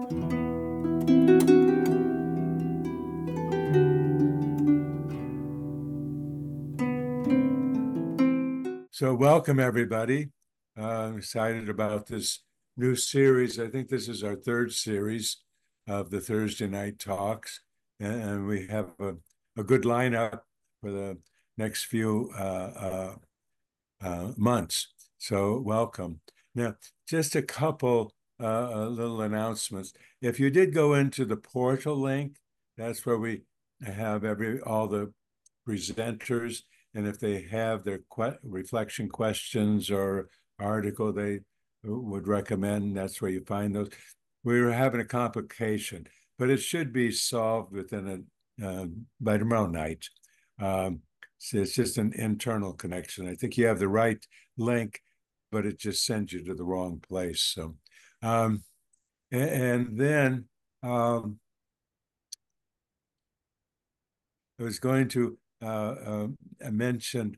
So welcome, everybody. I'm excited about this new series. I think this is our third series of the Thursday night talks, and we have a good lineup for the next few months. So welcome. Now, just a couple little announcements. If you did go into the portal link, that's where we have all the presenters, and if they have their reflection questions or article they would recommend, that's where you find those. We were having a complication, but it should be solved within by tomorrow night. So it's just an internal connection. I think you have the right link, but it just sends you to the wrong place. So, and then I was going to mention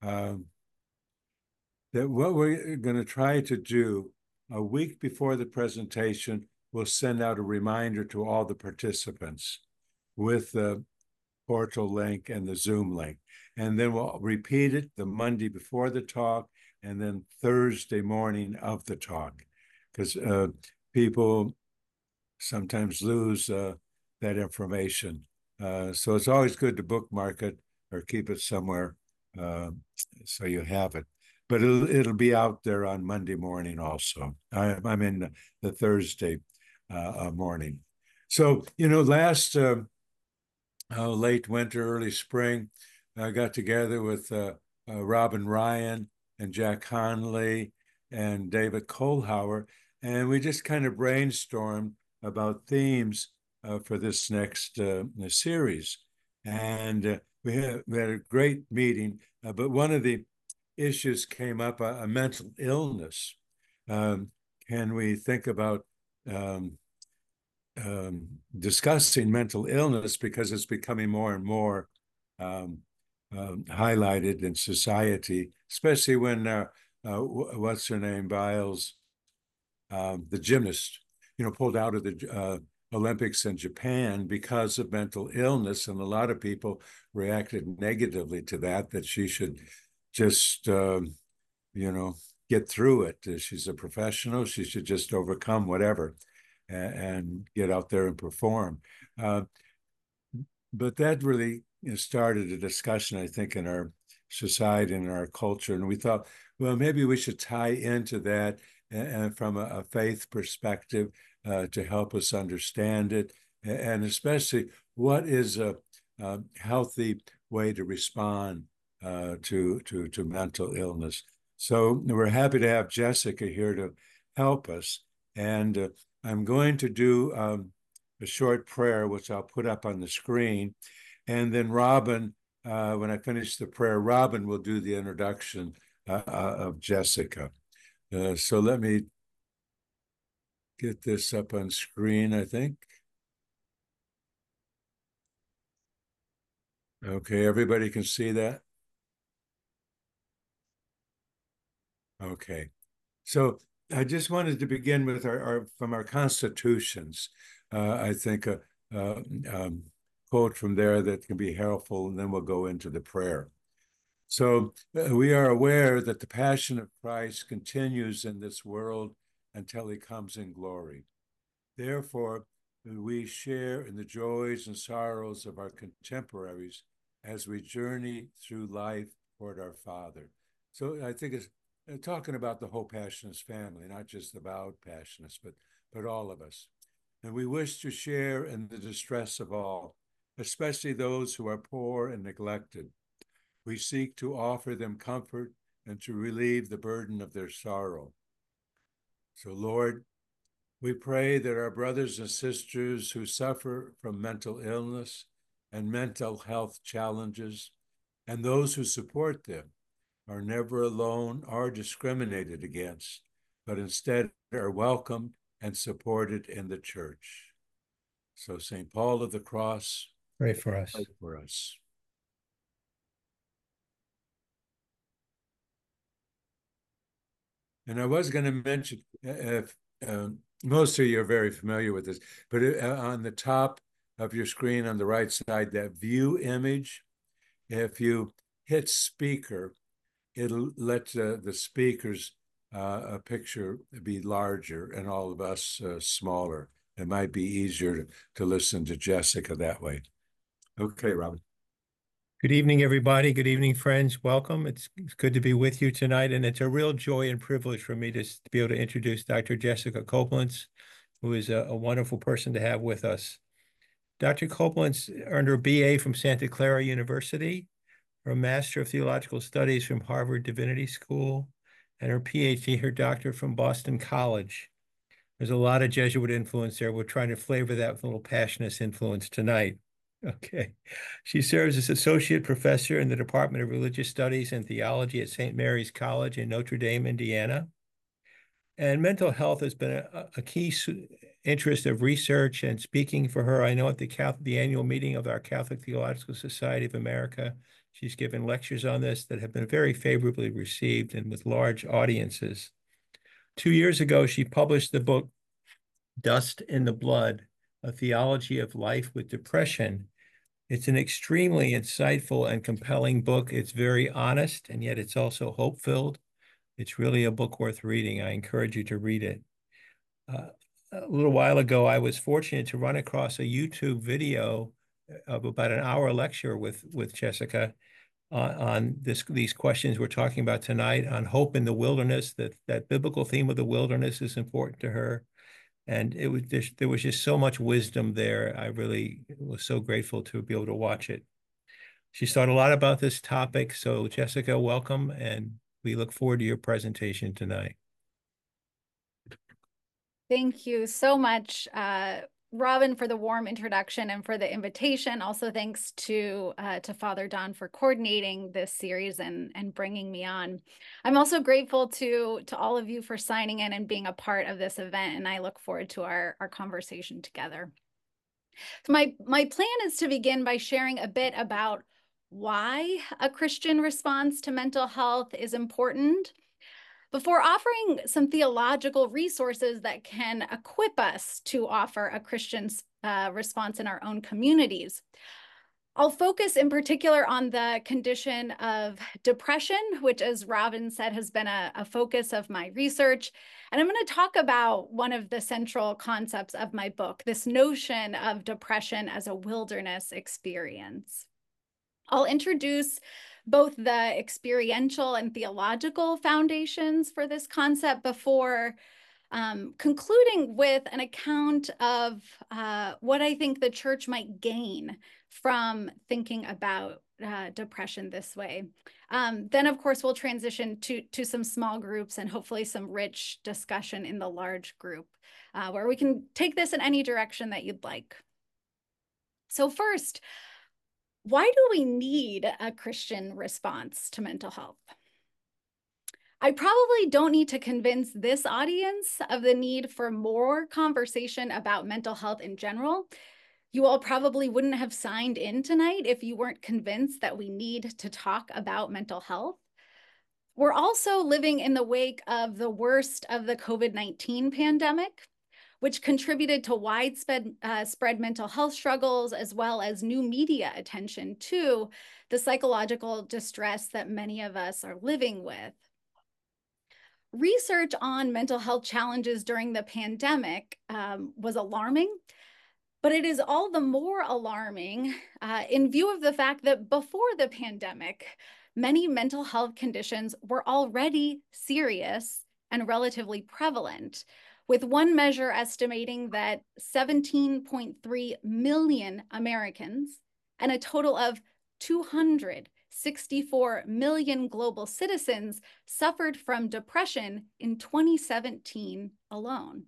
that what we're going to try to do a week before the presentation, we'll send out a reminder to all the participants with the portal link and the Zoom link. And then we'll repeat it the Monday before the talk and then Thursday morning of the talk, because people sometimes lose that information. So it's always good to bookmark it or keep it somewhere so you have it. But it'll be out there on Monday morning also. I'm in the Thursday morning. So, last late winter, early spring, I got together with Robin Ryan and Jack Conley and David Kohlhauer, and we just kind of brainstormed about themes for this next series. And we had a great meeting, but one of the issues came up, a mental illness. Can we think about discussing mental illness, because it's becoming more and more highlighted in society, especially when what's her name, Biles, the gymnast, pulled out of the Olympics in Japan because of mental illness, and a lot of people reacted negatively to that she should just, get through it. She's a professional. She should just overcome whatever and get out there and perform. But that really started a discussion, I think, in our society and our culture. And we thought, well, maybe we should tie into that and from a faith perspective to help us understand it. And especially, what is a healthy way to respond to mental illness? So we're happy to have Jessica here to help us. And I'm going to do a short prayer, which I'll put up on the screen. And then Robin, when I finish the prayer, Robin will do the introduction of Jessica. So let me get this up on screen, I think. Okay, everybody can see that? Okay. So I just wanted to begin with from our constitutions. I think a quote from there that can be helpful, and then we'll go into the prayer. So we are aware that the passion of Christ continues in this world until he comes in glory. Therefore, we share in the joys and sorrows of our contemporaries as we journey through life toward our Father. So I think it's talking about the whole Passionist family, not just about Passionists, but all of us. And we wish to share in the distress of all, especially those who are poor and neglected. We seek to offer them comfort and to relieve the burden of their sorrow. So, Lord, we pray that our brothers and sisters who suffer from mental illness and mental health challenges, and those who support them, are never alone or discriminated against, but instead are welcomed and supported in the church. So, St. Paul of the Cross, pray for us. Pray for us. And I was going to mention, if most of you are very familiar with this, but on the top of your screen on the right side, that view image, if you hit speaker, it'll let the speaker's a picture be larger and all of us smaller. It might be easier to listen to Jessica that way. Okay, Robin. Good evening, everybody. Good evening, friends. Welcome. It's good to be with you tonight, and it's a real joy and privilege for me to be able to introduce Dr. Jessica Copeland, who is a wonderful person to have with us. Dr. Copeland earned her BA from Santa Clara University, her Master of Theological Studies from Harvard Divinity School, and her PhD, her doctorate from Boston College. There's a lot of Jesuit influence there. We're trying to flavor that with a little passionist influence tonight. Okay. She serves as associate professor in the Department of Religious Studies and Theology at St. Mary's College in Notre Dame, Indiana. And mental health has been a key interest of research and speaking for her. I know at the annual meeting of our Catholic Theological Society of America, she's given lectures on this that have been very favorably received and with large audiences. 2 years ago, she published the book Dust in the Blood, A Theology of Life with Depression. It's an extremely insightful and compelling book. It's very honest, and yet it's also hope-filled. It's really a book worth reading. I encourage you to read it. A little while ago, I was fortunate to run across a YouTube video of about an hour lecture with Jessica on these questions we're talking about tonight, on hope in the wilderness, that biblical theme of the wilderness is important to her. And there was just so much wisdom there. I really was so grateful to be able to watch it. She's thought a lot about this topic. So Jessica, welcome. And we look forward to your presentation tonight. Thank you so much, Robin, for the warm introduction and for the invitation. Also, thanks to Father Don for coordinating this series and bringing me on. I'm also grateful to all of you for signing in and being a part of this event, and I look forward to our conversation together. So my plan is to begin by sharing a bit about why a Christian response to mental health is important, before offering some theological resources that can equip us to offer a Christian response in our own communities. I'll focus in particular on the condition of depression, which, as Robin said, has been a focus of my research. And I'm going to talk about one of the central concepts of my book, this notion of depression as a wilderness experience. I'll introduce both the experiential and theological foundations for this concept before concluding with an account of what I think the church might gain from thinking about depression this way. Then, of course, we'll transition to some small groups and hopefully some rich discussion in the large group where we can take this in any direction that you'd like. So first, why do we need a Christian response to mental health? I probably don't need to convince this audience of the need for more conversation about mental health in general. You all probably wouldn't have signed in tonight if you weren't convinced that we need to talk about mental health. We're also living in the wake of the worst of the COVID-19 pandemic, which contributed to widespread spread mental health struggles, as well as new media attention to the psychological distress that many of us are living with. Research on mental health challenges during the pandemic was alarming, but it is all the more alarming in view of the fact that before the pandemic, many mental health conditions were already serious and relatively prevalent, with one measure estimating that 17.3 million Americans and a total of 264 million global citizens suffered from depression in 2017 alone.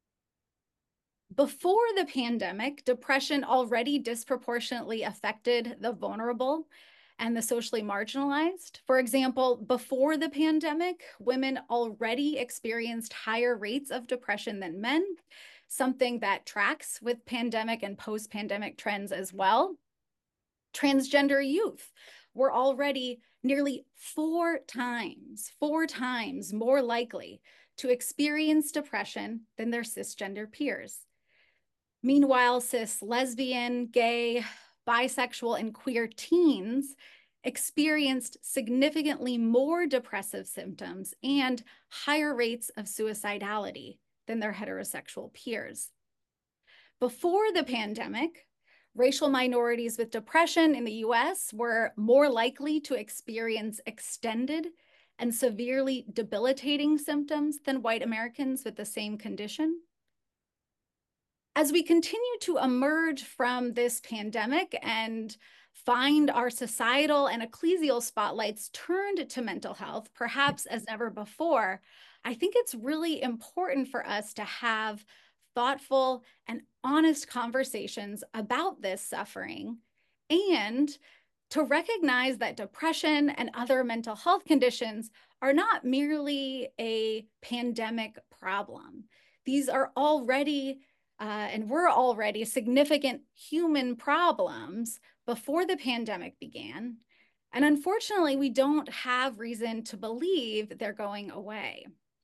Before the pandemic, depression already disproportionately affected the vulnerable and the socially marginalized. For example, before the pandemic, women already experienced higher rates of depression than men, something that tracks with pandemic and post-pandemic trends as well. Transgender youth were already nearly four times more likely to experience depression than their cisgender peers. Meanwhile, cis, lesbian, gay, bisexual, and queer teens experienced significantly more depressive symptoms and higher rates of suicidality than their heterosexual peers. Before the pandemic, racial minorities with depression in the US were more likely to experience extended and severely debilitating symptoms than white Americans with the same condition. As we continue to emerge from this pandemic and find our societal and ecclesial spotlights turned to mental health, perhaps as never before, I think it's really important for us to have thoughtful and honest conversations about this suffering and to recognize that depression and other mental health conditions are not merely a pandemic problem. These are already and were already significant human problems before the pandemic began. And unfortunately, we don't have reason to believe they're going away.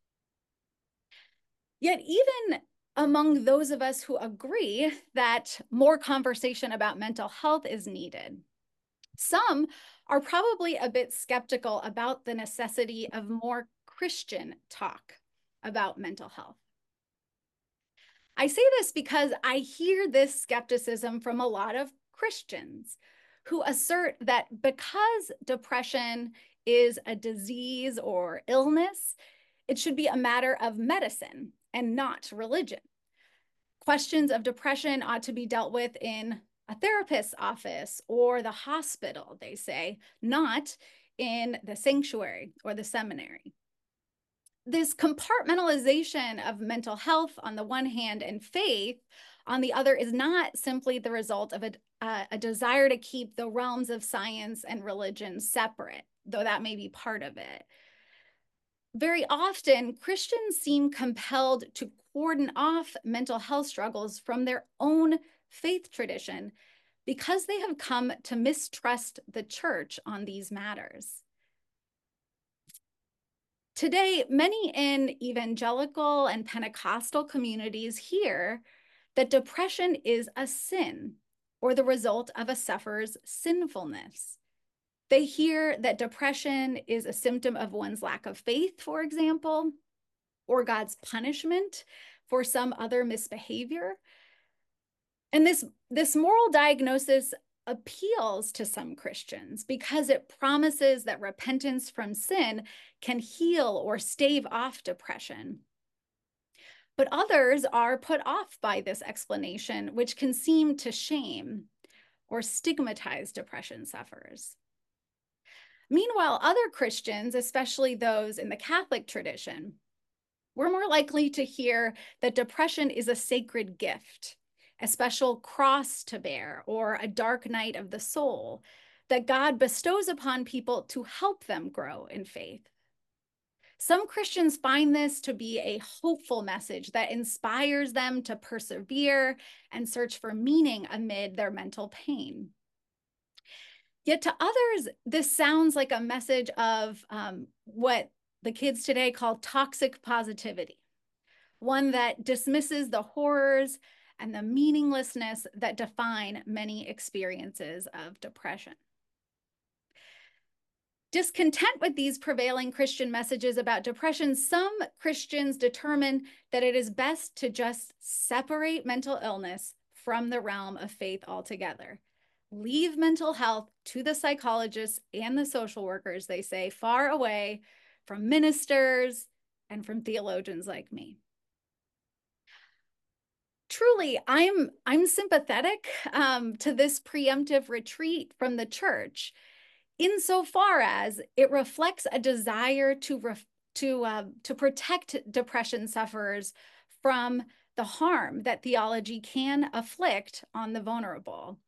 Yet even among those of us who agree that more conversation about mental health is needed, some are probably a bit skeptical about the necessity of more Christian talk about mental health. I say this because I hear this skepticism from a lot of Christians who assert that because depression is a disease or illness, it should be a matter of medicine and not religion. Questions of depression ought to be dealt with in a therapist's office or the hospital, they say, not in the sanctuary or the seminary. This compartmentalization of mental health on the one hand and faith on the other is not simply the result of a desire to keep the realms of science and religion separate, though that may be part of it. Very often, Christians seem compelled to cordon off mental health struggles from their own faith tradition because they have come to mistrust the church on these matters. Today, many in evangelical and Pentecostal communities hear that depression is a sin or the result of a sufferer's sinfulness. They hear that depression is a symptom of one's lack of faith, for example, or God's punishment for some other misbehavior. And this moral diagnosis appeals to some Christians because it promises that repentance from sin can heal or stave off depression. But others are put off by this explanation, which can seem to shame or stigmatize depression sufferers. Meanwhile, other Christians, especially those in the Catholic tradition, were more likely to hear that depression is a sacred gift, a special cross to bear, or a dark night of the soul that God bestows upon people to help them grow in faith. Some Christians find this to be a hopeful message that inspires them to persevere and search for meaning amid their mental pain. Yet to others, this sounds like a message of what the kids today call toxic positivity, one that dismisses the horrors and the meaninglessness that define many experiences of depression. Discontent with these prevailing Christian messages about depression, some Christians determine that it is best to just separate mental illness from the realm of faith altogether. Leave mental health to the psychologists and the social workers, they say, far away from ministers and from theologians like me. Truly, I'm sympathetic to this preemptive retreat from the church, insofar as it reflects a desire to protect depression sufferers from the harm that theology can afflict on the vulnerable.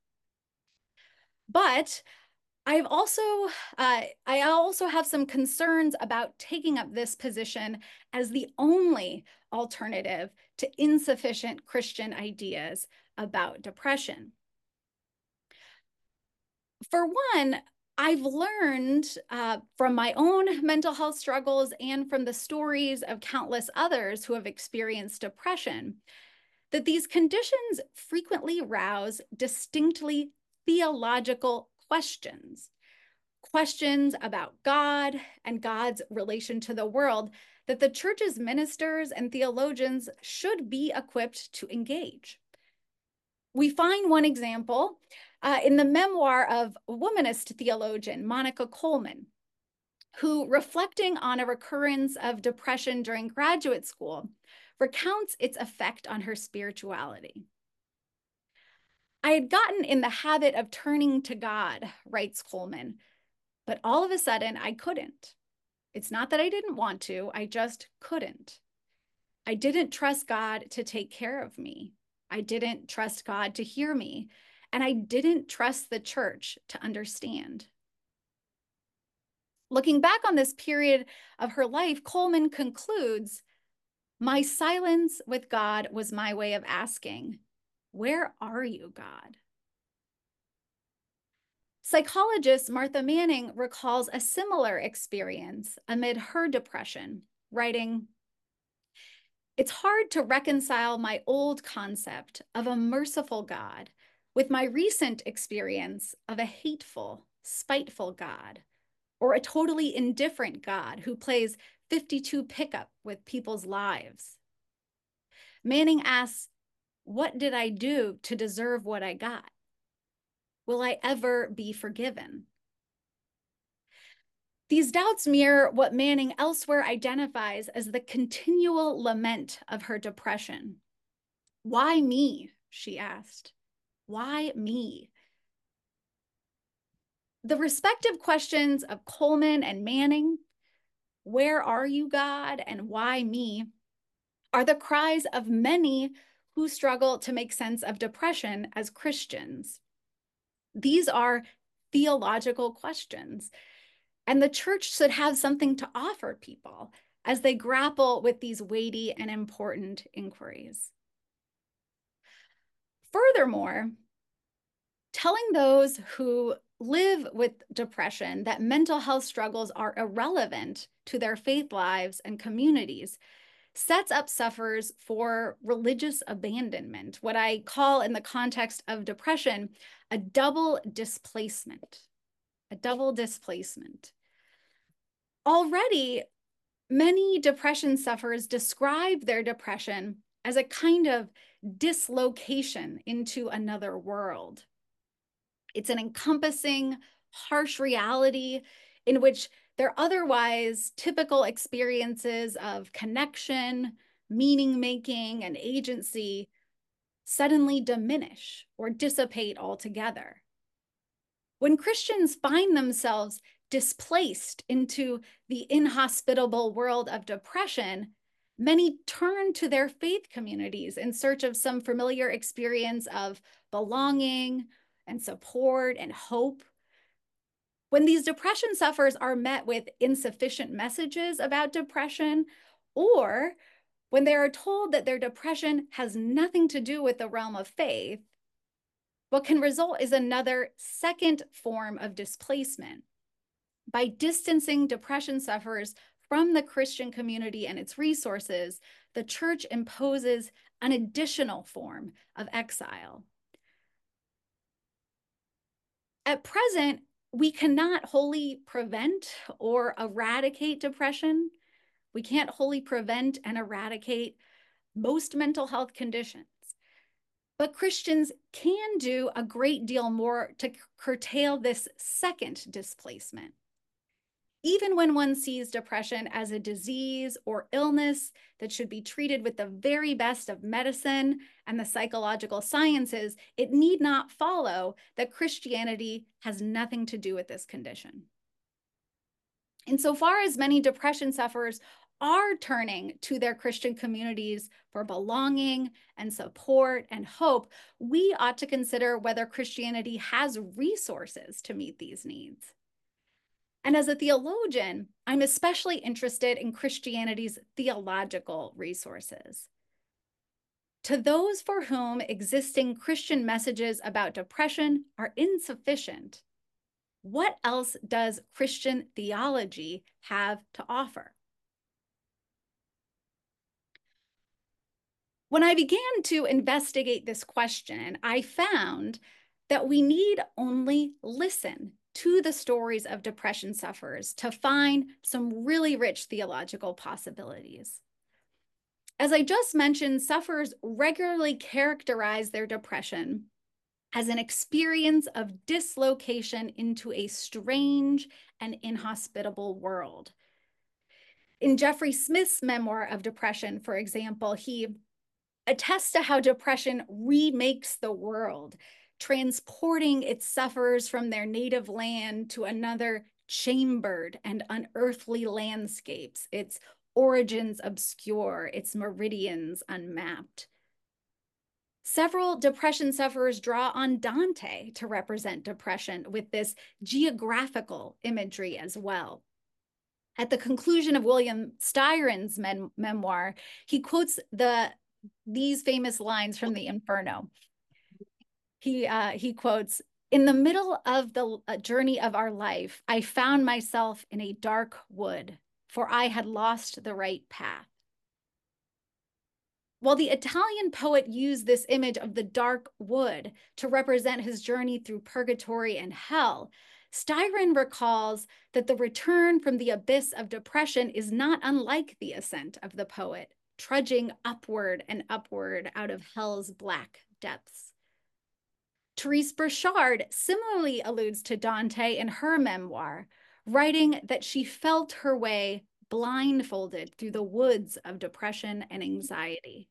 But I also have some concerns about taking up this position as the only alternative to insufficient Christian ideas about depression. For one, I've learned from my own mental health struggles and from the stories of countless others who have experienced depression that these conditions frequently rouse distinctly theological questions, questions about God and God's relation to the world that the church's ministers and theologians should be equipped to engage. We find one example in the memoir of womanist theologian Monica Coleman, who, reflecting on a recurrence of depression during graduate school, recounts its effect on her spirituality. I had gotten in the habit of turning to God, writes Coleman, but all of a sudden I couldn't. It's not that I didn't want to, I just couldn't. I didn't trust God to take care of me. I didn't trust God to hear me, and I didn't trust the church to understand. Looking back on this period of her life, Coleman concludes, "My silence with God was my way of asking, 'Where are you, God?'" Psychologist Martha Manning recalls a similar experience amid her depression, writing, "It's hard to reconcile my old concept of a merciful God with my recent experience of a hateful, spiteful God, or a totally indifferent God who plays 52 pickup with people's lives." Manning asks, "What did I do to deserve what I got? Will I ever be forgiven?" These doubts mirror what Manning elsewhere identifies as the continual lament of her depression. "Why me?" she asked. "Why me?" The respective questions of Coleman and Manning, "Where are you, God?" and "Why me?" are the cries of many who struggle to make sense of depression as Christians. These are theological questions, and the church should have something to offer people as they grapple with these weighty and important inquiries. Furthermore, telling those who live with depression that mental health struggles are irrelevant to their faith lives and communities sets up sufferers for religious abandonment, what I call in the context of depression, a double displacement. A double displacement. Already, many depression sufferers describe their depression as a kind of dislocation into another world. It's an encompassing, harsh reality in which their otherwise typical experiences of connection, meaning-making, and agency suddenly diminish or dissipate altogether. When Christians find themselves displaced into the inhospitable world of depression, many turn to their faith communities in search of some familiar experience of belonging and support and hope. When these depression sufferers are met with insufficient messages about depression, or when they are told that their depression has nothing to do with the realm of faith, what can result is another second form of displacement. By distancing depression sufferers from the Christian community and its resources, the church imposes an additional form of exile. At present, we cannot wholly prevent or eradicate depression. We can't wholly prevent and eradicate most mental health conditions. But Christians can do a great deal more to curtail this second displacement. Even when one sees depression as a disease or illness that should be treated with the very best of medicine and the psychological sciences, it need not follow that Christianity has nothing to do with this condition. Insofar as many depression sufferers are turning to their Christian communities for belonging and support and hope, we ought to consider whether Christianity has resources to meet these needs. And as a theologian, I'm especially interested in Christianity's theological resources. To those for whom existing Christian messages about depression are insufficient, What else does Christian theology have to offer? When I began to investigate this question, I found that we need only listen to the stories of depression sufferers to find some really rich theological possibilities. As I just mentioned, sufferers regularly characterize their depression as an experience of dislocation into a strange and inhospitable world. In Jeffrey Smith's memoir of depression, for example, he attests to how depression remakes the world, transporting its sufferers from their native land to another chambered and unearthly landscapes, its origins obscure, its meridians unmapped. Several depression sufferers draw on Dante to represent depression with this geographical imagery as well. At the conclusion of William Styron's memoir, he quotes these famous lines from the Inferno. He quotes, "In the middle of the journey of our life, I found myself in a dark wood, for I had lost the right path." While the Italian poet used this image of the dark wood to represent his journey through purgatory and hell, Styron recalls that the return from the abyss of depression is not unlike the ascent of the poet, trudging upward and upward out of hell's black depths. Therese Burchard similarly alludes to Dante in her memoir, writing that she felt her way blindfolded through the woods of depression and anxiety.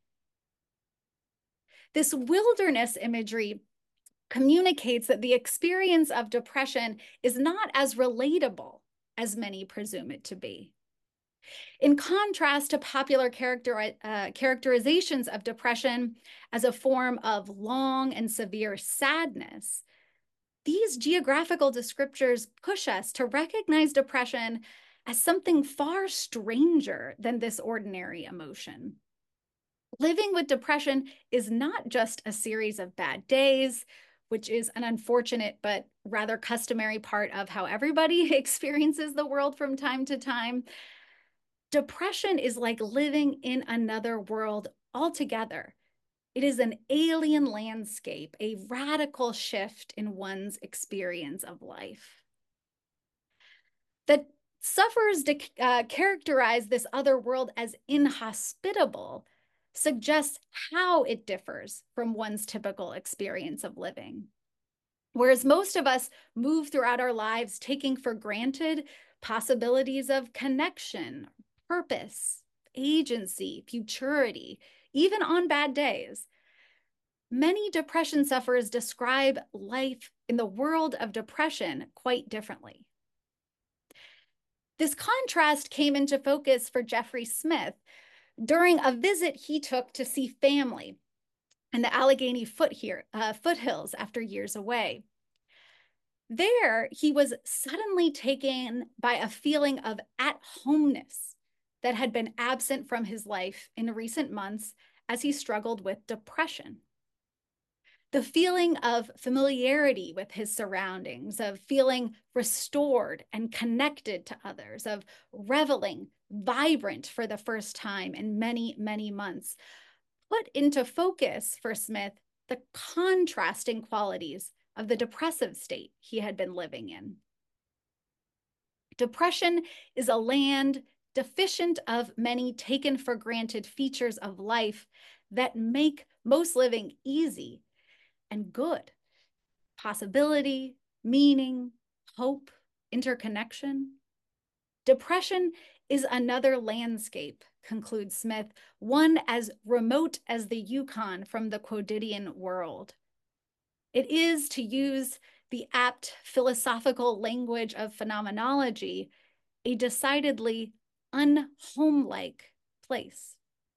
This wilderness imagery communicates that the experience of depression is not as relatable as many presume it to be. In contrast to popular characterizations of depression as a form of long and severe sadness, these geographical descriptors push us to recognize depression as something far stranger than this ordinary emotion. Living with depression is not just a series of bad days, which is an unfortunate but rather customary part of how everybody experiences the world from time to time. Depression is like living in another world altogether. It is an alien landscape, a radical shift in one's experience of life. That sufferers characterize this other world as inhospitable suggests how it differs from one's typical experience of living. Whereas most of us move throughout our lives taking for granted possibilities of connection, purpose, agency, futurity, even on bad days, many depression sufferers describe life in the world of depression quite differently. This contrast came into focus for Jeffrey Smith during a visit he took to see family in the Allegheny foothills after years away. There, he was suddenly taken by a feeling of at-homeness that had been absent from his life in recent months as he struggled with depression. The feeling of familiarity with his surroundings, of feeling restored and connected to others, of reveling vibrant for the first time in many, many months, put into focus for Smith the contrasting qualities of the depressive state he had been living in. Depression is a land deficient of many taken for granted features of life that make most living easy and good. Possibility, meaning, hope, interconnection. Depression is another landscape, concludes Smith, one as remote as the Yukon from the quotidian world. It is, to use the apt philosophical language of phenomenology, a decidedly unhomelike place.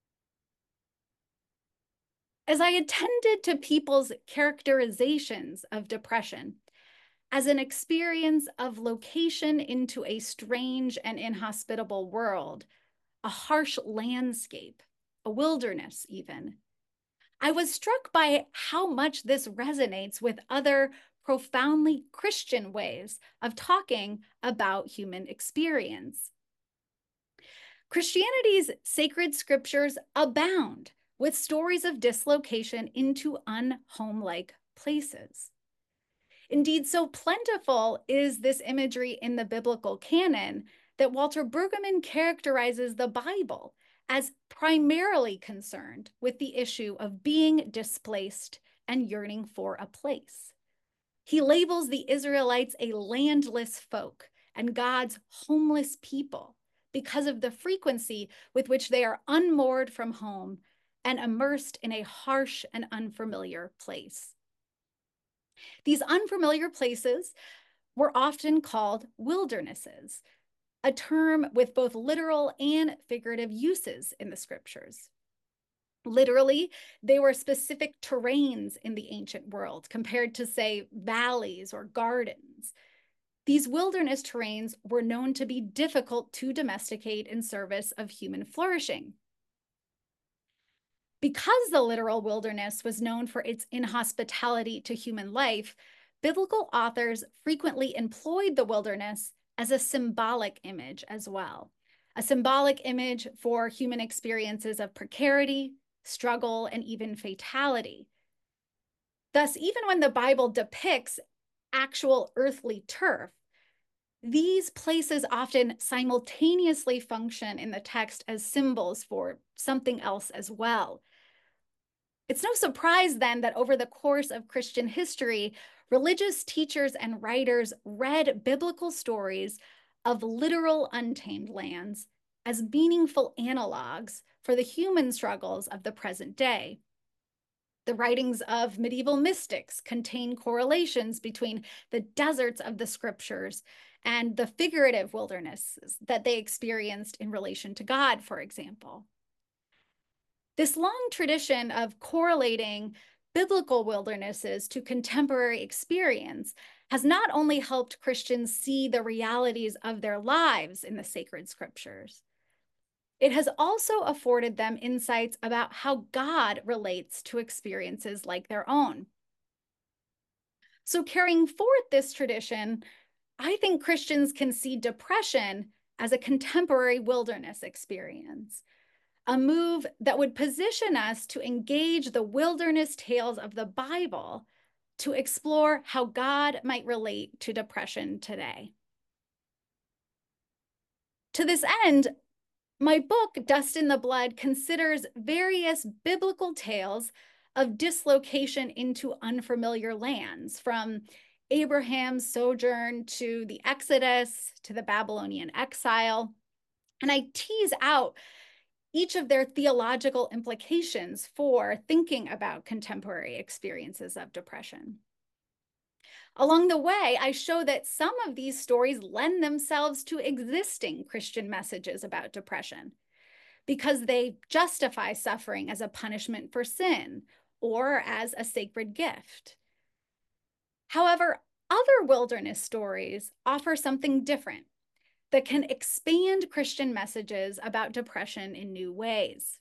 As I attended to people's characterizations of depression as an experience of location into a strange and inhospitable world, a harsh landscape, a wilderness even, I was struck by how much this resonates with other profoundly Christian ways of talking about human experience. Christianity's sacred scriptures abound with stories of dislocation into unhome-like places. Indeed, so plentiful is this imagery in the biblical canon that Walter Brueggemann characterizes the Bible as primarily concerned with the issue of being displaced and yearning for a place. He labels the Israelites a landless folk and God's homeless people because of the frequency with which they are unmoored from home and immersed in a harsh and unfamiliar place. These unfamiliar places were often called wildernesses, a term with both literal and figurative uses in the scriptures. Literally, they were specific terrains in the ancient world compared to, say, valleys or gardens. These wilderness terrains were known to be difficult to domesticate in service of human flourishing. Because the literal wilderness was known for its inhospitality to human life, biblical authors frequently employed the wilderness as a symbolic image as well, a symbolic image for human experiences of precarity, struggle, and even fatality. Thus, even when the Bible depicts actual earthly turf, these places often simultaneously function in the text as symbols for something else as well. It's no surprise then that over the course of Christian history, religious teachers and writers read biblical stories of literal untamed lands as meaningful analogs for the human struggles of the present day. The writings of medieval mystics contain correlations between the deserts of the scriptures and the figurative wildernesses that they experienced in relation to God, for example. This long tradition of correlating biblical wildernesses to contemporary experience has not only helped Christians see the realities of their lives in the sacred scriptures, it has also afforded them insights about how God relates to experiences like their own. So carrying forth this tradition, I think Christians can see depression as a contemporary wilderness experience, a move that would position us to engage the wilderness tales of the Bible to explore how God might relate to depression today. To this end, my book, Dust in the Blood, considers various biblical tales of dislocation into unfamiliar lands, from Abraham's sojourn to the Exodus to the Babylonian exile. And I tease out each of their theological implications for thinking about contemporary experiences of depression. Along the way, I show that some of these stories lend themselves to existing Christian messages about depression because they justify suffering as a punishment for sin or as a sacred gift. However, other wilderness stories offer something different that can expand Christian messages about depression in new ways.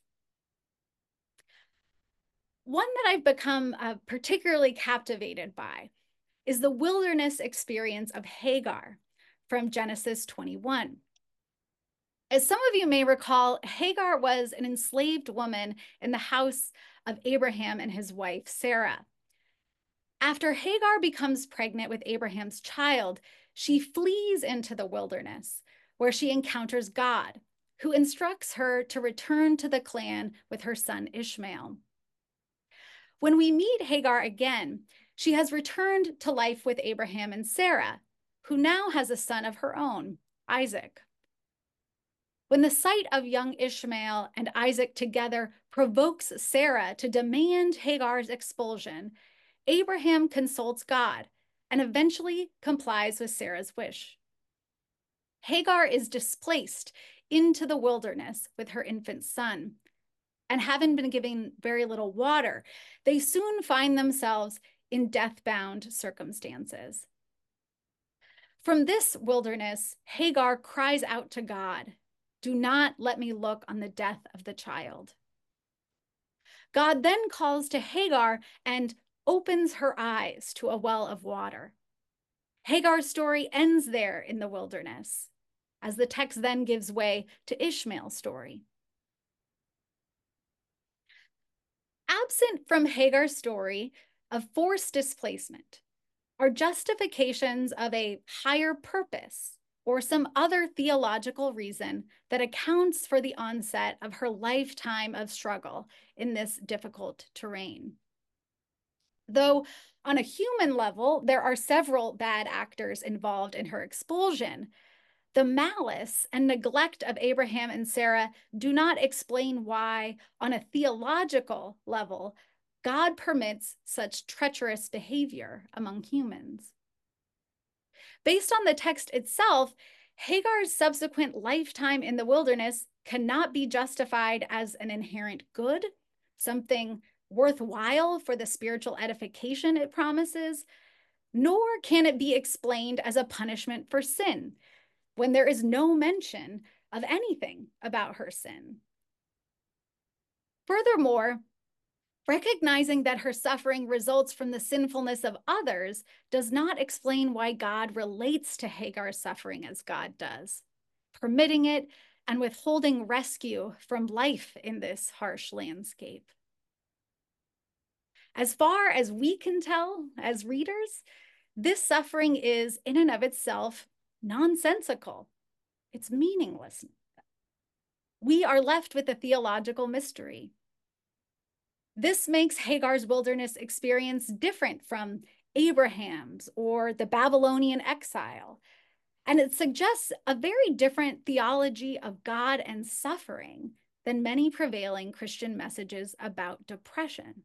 One that I've become particularly captivated by is the wilderness experience of Hagar from Genesis 21. As some of you may recall, Hagar was an enslaved woman in the house of Abraham and his wife, Sarah. After Hagar becomes pregnant with Abraham's child, she flees into the wilderness, where she encounters God, who instructs her to return to the clan with her son Ishmael. When we meet Hagar again, she has returned to life with Abraham and Sarah, who now has a son of her own, Isaac. When the sight of young Ishmael and Isaac together provokes Sarah to demand Hagar's expulsion, Abraham consults God and eventually complies with Sarah's wish. Hagar is displaced into the wilderness with her infant son, and having been given very little water, they soon find themselves in death-bound circumstances. From this wilderness, Hagar cries out to God, "Do not let me look on the death of the child." God then calls to Hagar and opens her eyes to a well of water. Hagar's story ends there in the wilderness, as the text then gives way to Ishmael's story. Absent from Hagar's story of forced displacement are justifications of a higher purpose or some other theological reason that accounts for the onset of her lifetime of struggle in this difficult terrain. Though on a human level, there are several bad actors involved in her expulsion, the malice and neglect of Abraham and Sarah do not explain why, on a theological level, God permits such treacherous behavior among humans. Based on the text itself, Hagar's subsequent lifetime in the wilderness cannot be justified as an inherent good, something worthwhile for the spiritual edification it promises, nor can it be explained as a punishment for sin, when there is no mention of anything about her sin. Furthermore, recognizing that her suffering results from the sinfulness of others does not explain why God relates to Hagar's suffering as God does, permitting it and withholding rescue from life in this harsh landscape. As far as we can tell as readers, this suffering is in and of itself nonsensical. It's meaningless. We are left with a theological mystery. This makes Hagar's wilderness experience different from Abraham's or the Babylonian exile, and it suggests a very different theology of God and suffering than many prevailing Christian messages about depression.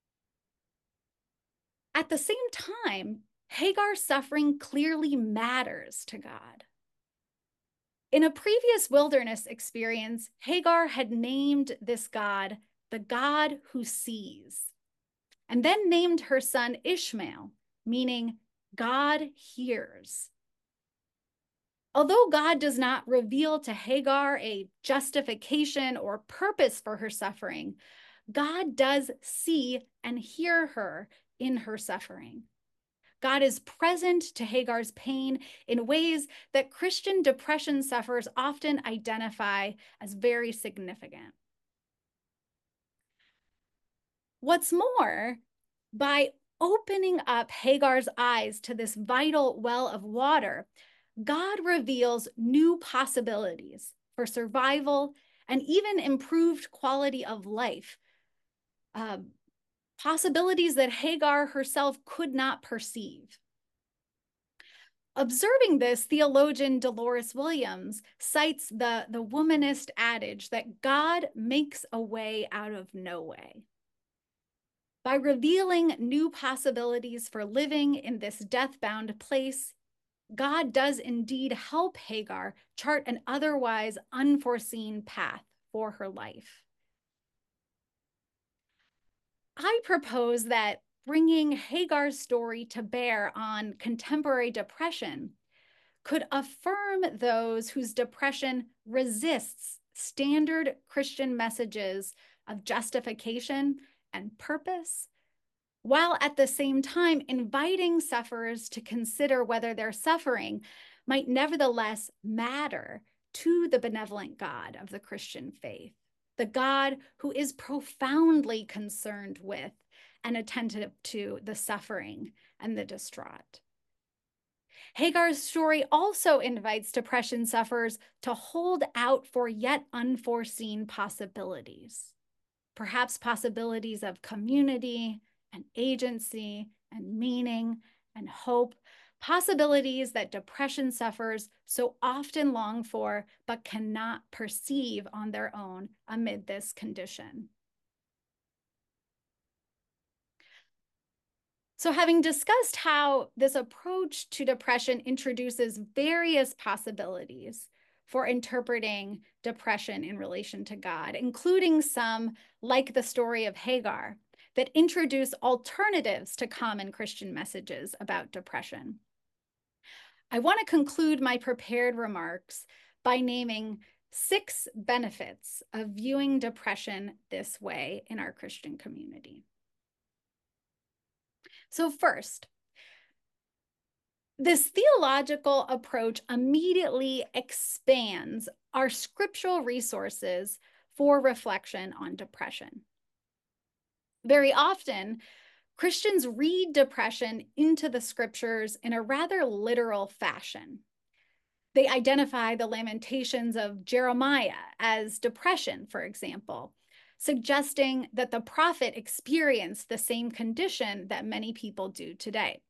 At the same time, Hagar's suffering clearly matters to God. In a previous wilderness experience, Hagar had named this God the God who sees, and then named her son Ishmael, meaning God hears. Although God does not reveal to Hagar a justification or purpose for her suffering, God does see and hear her in her suffering. God is present to Hagar's pain in ways that Christian depression sufferers often identify as very significant. What's more, by opening up Hagar's eyes to this vital well of water, God reveals new possibilities for survival and even improved quality of life, possibilities that Hagar herself could not perceive. Observing this, theologian Dolores Williams cites the womanist adage that God makes a way out of no way. By revealing new possibilities for living in this death-bound place, God does indeed help Hagar chart an otherwise unforeseen path for her life. I propose that bringing Hagar's story to bear on contemporary depression could affirm those whose depression resists standard Christian messages of justification and purpose, while at the same time inviting sufferers to consider whether their suffering might nevertheless matter to the benevolent God of the Christian faith, the God who is profoundly concerned with and attentive to the suffering and the distraught. Hagar's story also invites depression sufferers to hold out for yet unforeseen possibilities, perhaps possibilities of community and agency and meaning and hope, possibilities that depression sufferers so often long for but cannot perceive on their own amid this condition. So having discussed how this approach to depression introduces various possibilities for interpreting depression in relation to God, including some, like the story of Hagar, that introduce alternatives to common Christian messages about depression, I want to conclude my prepared remarks by naming 6 benefits of viewing depression this way in our Christian community. So first, this theological approach immediately expands our scriptural resources for reflection on depression. Very often, Christians read depression into the scriptures in a rather literal fashion. They identify the lamentations of Jeremiah as depression, for example, suggesting that the prophet experienced the same condition that many people do today.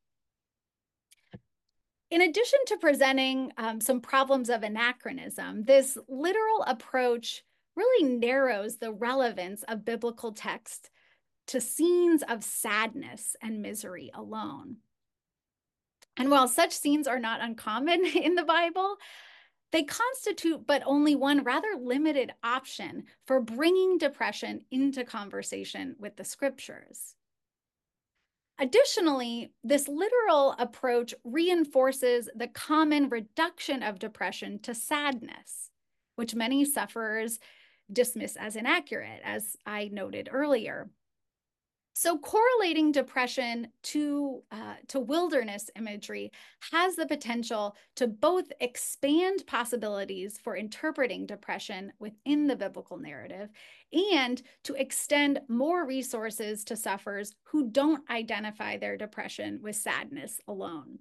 In addition to presenting some problems of anachronism, this literal approach really narrows the relevance of biblical text to scenes of sadness and misery alone. And while such scenes are not uncommon in the Bible, they constitute but only one rather limited option for bringing depression into conversation with the scriptures. Additionally, this literal approach reinforces the common reduction of depression to sadness, which many sufferers dismiss as inaccurate, as I noted earlier. So correlating depression to wilderness imagery has the potential to both expand possibilities for interpreting depression within the biblical narrative and to extend more resources to sufferers who don't identify their depression with sadness alone.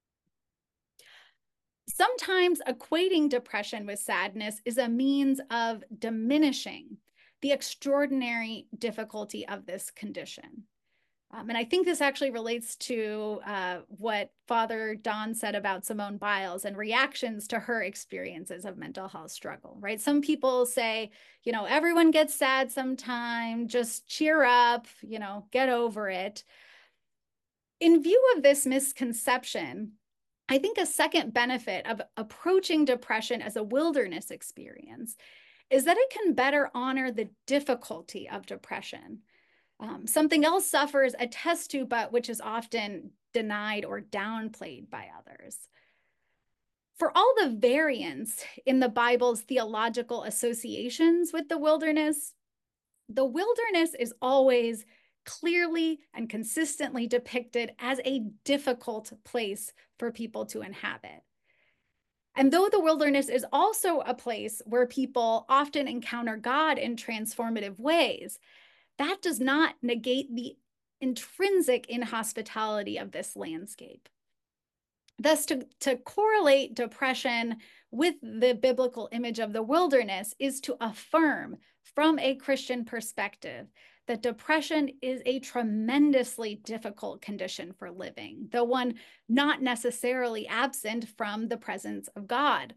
Sometimes equating depression with sadness is a means of diminishing the extraordinary difficulty of this condition. And I think this actually relates to what Father Don said about Simone Biles and reactions to her experiences of mental health struggle, right? Some people say, you know, everyone gets sad sometime, just cheer up, you know, get over it. In view of this misconception, I think a second benefit of approaching depression as a wilderness experience is that it can better honor the difficulty of depression. Something else sufferers attest to, but which is often denied or downplayed by others. For all the variance in the Bible's theological associations with the wilderness is always clearly and consistently depicted as a difficult place for people to inhabit. And though the wilderness is also a place where people often encounter God in transformative ways, that does not negate the intrinsic inhospitality of this landscape. Thus, to correlate depression with the biblical image of the wilderness is to affirm from a Christian perspective that depression is a tremendously difficult condition for living, though one not necessarily absent from the presence of God.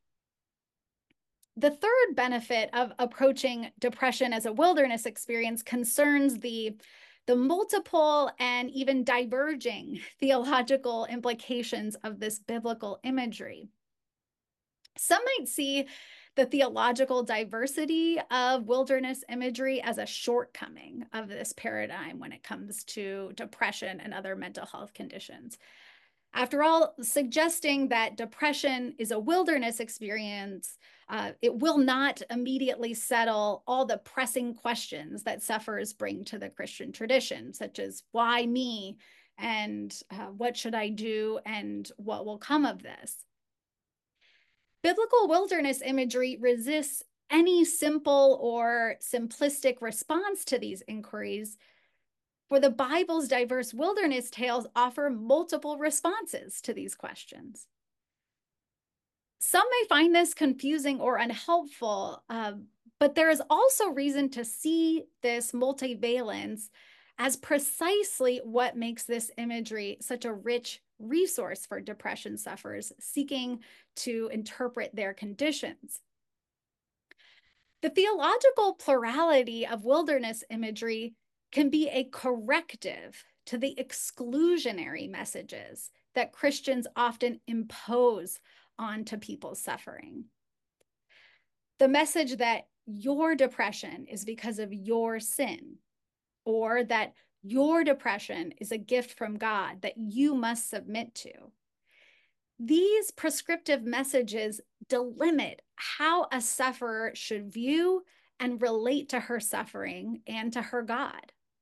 The third benefit of approaching depression as a wilderness experience concerns the multiple and even diverging theological implications of this biblical imagery. Some might see the theological diversity of wilderness imagery as a shortcoming of this paradigm when it comes to depression and other mental health conditions. After all, suggesting that depression is a wilderness experience, it will not immediately settle all the pressing questions that sufferers bring to the Christian tradition, such as why me, and what should I do, and what will come of this. Biblical wilderness imagery resists any simple or simplistic response to these inquiries, for the Bible's diverse wilderness tales offer multiple responses to these questions. Some may find this confusing or unhelpful, but there is also reason to see this multivalence as precisely what makes this imagery such a rich resource for depression sufferers seeking to interpret their conditions. The theological plurality of wilderness imagery can be a corrective to the exclusionary messages that Christians often impose onto people's suffering. The message that your depression is because of your sin, or that your depression is a gift from God that you must submit to. These prescriptive messages delimit how a sufferer should view and relate to her suffering and to her God.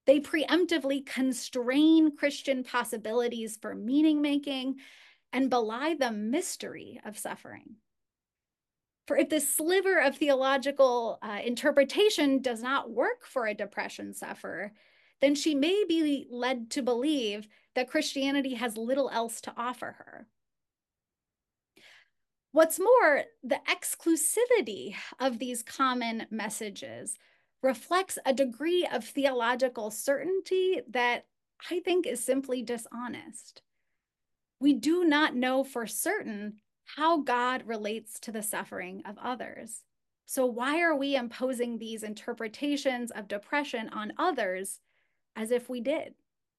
They preemptively constrain Christian possibilities for meaning making and belie the mystery of suffering. For if this sliver of theological interpretation does not work for a depression sufferer, then she may be led to believe that Christianity has little else to offer her. What's more, the exclusivity of these common messages reflects a degree of theological certainty that I think is simply dishonest. We do not know for certain how God relates to the suffering of others. So why are we imposing these interpretations of depression on others as if we did?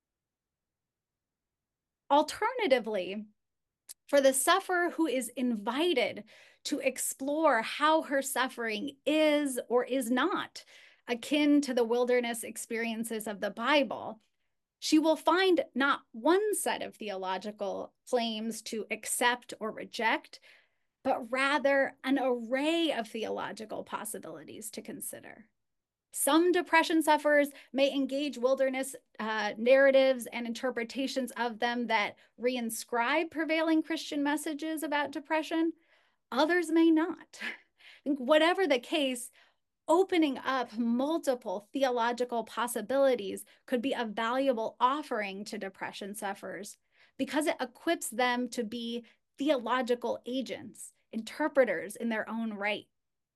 Alternatively, for the sufferer who is invited to explore how her suffering is or is not akin to the wilderness experiences of the Bible, she will find not one set of theological claims to accept or reject, but rather an array of theological possibilities to consider. Some depression sufferers may engage wilderness narratives and interpretations of them that reinscribe prevailing Christian messages about depression. Others may not. Whatever the case, opening up multiple theological possibilities could be a valuable offering to depression sufferers because it equips them to be theological agents, interpreters in their own right.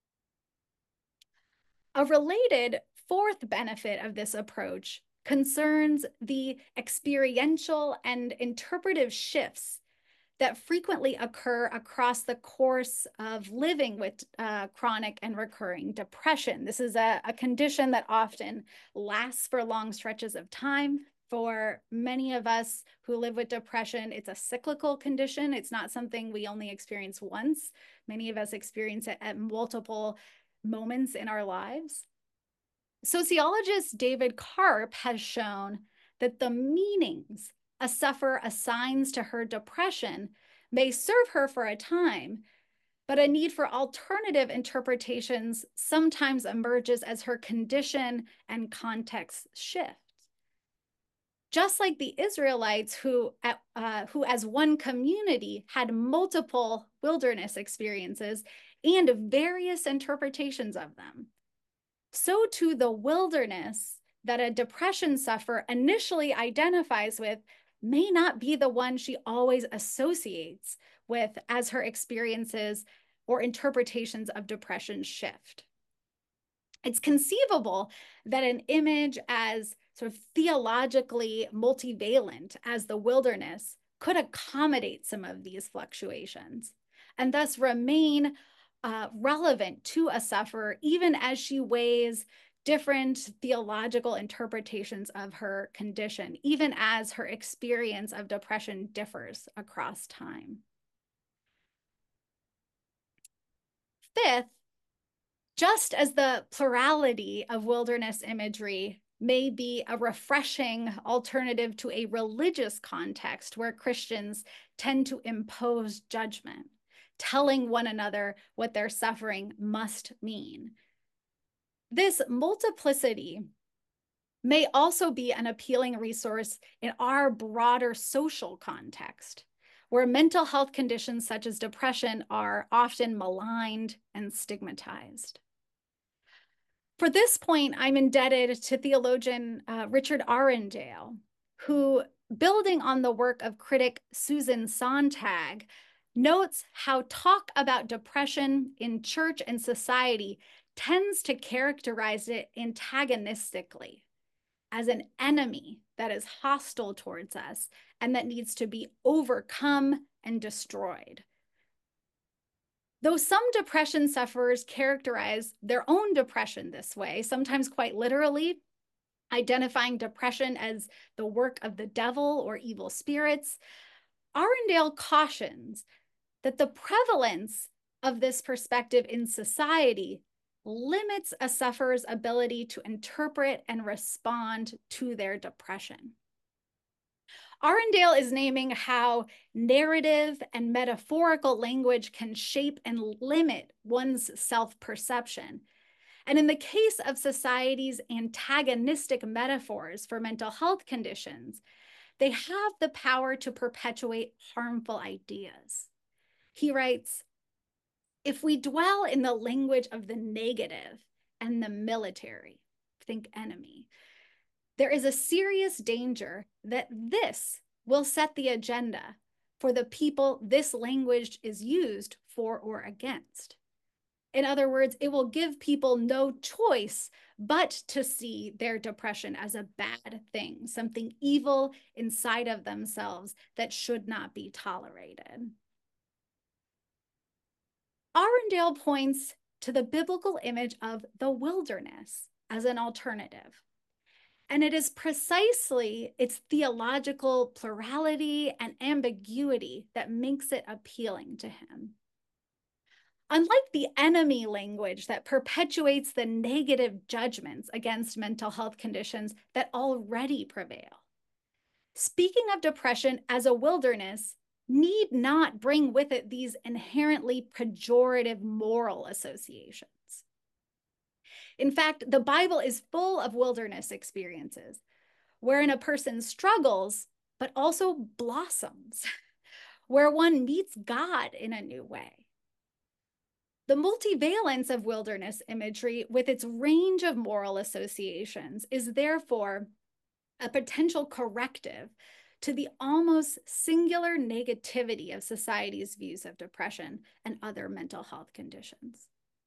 A related fourth benefit of this approach concerns the experiential and interpretive shifts that frequently occur across the course of living with chronic and recurring depression. This is a condition that often lasts for long stretches of time. For many of us who live with depression, it's a cyclical condition. It's not something we only experience once. Many of us experience it at multiple moments in our lives. Sociologist David Karp has shown that the meanings a sufferer assigns to her depression may serve her for a time, but a need for alternative interpretations sometimes emerges as her condition and context shift. Just like the Israelites who as one community had multiple wilderness experiences and various interpretations of them, so too the wilderness that a depression sufferer initially identifies with may not be the one she always associates with as her experiences or interpretations of depression shift. It's conceivable that an image as sort of theologically multivalent as the wilderness could accommodate some of these fluctuations and thus remain relevant to a sufferer even as she weighs different theological interpretations of her condition, even as her experience of depression differs across time. Fifth, just as the plurality of wilderness imagery may be a refreshing alternative to a religious context where Christians tend to impose judgment, telling one another what their suffering must mean, this multiplicity may also be an appealing resource in our broader social context, where mental health conditions such as depression are often maligned and stigmatized. For this point, I'm indebted to theologian Richard Arundel, who, building on the work of critic Susan Sontag, notes how talk about depression in church and society tends to characterize it antagonistically as an enemy that is hostile towards us and that needs to be overcome and destroyed. Though some depression sufferers characterize their own depression this way, sometimes quite literally, identifying depression as the work of the devil or evil spirits, Arundel cautions that the prevalence of this perspective in society limits a sufferer's ability to interpret and respond to their depression. Arundel is naming how narrative and metaphorical language can shape and limit one's self-perception, And in the case of society's antagonistic metaphors for mental health conditions, they have the power to perpetuate harmful ideas. He writes, if we dwell in the language of the negative and the military, think enemy, there is a serious danger that this will set the agenda for the people this language is used for or against. In other words, it will give people no choice but to see their depression as a bad thing, something evil inside of themselves that should not be tolerated. Arundel points to the biblical image of the wilderness as an alternative. And it is precisely its theological plurality and ambiguity that makes it appealing to him. Unlike the enemy language that perpetuates the negative judgments against mental health conditions that already prevail, speaking of depression as a wilderness need not bring with it these inherently pejorative moral associations. In fact, the Bible is full of wilderness experiences wherein a person struggles, but also blossoms, where one meets God in a new way. The multivalence of wilderness imagery with its range of moral associations is therefore a potential corrective to the almost singular negativity of society's views of depression and other mental health conditions.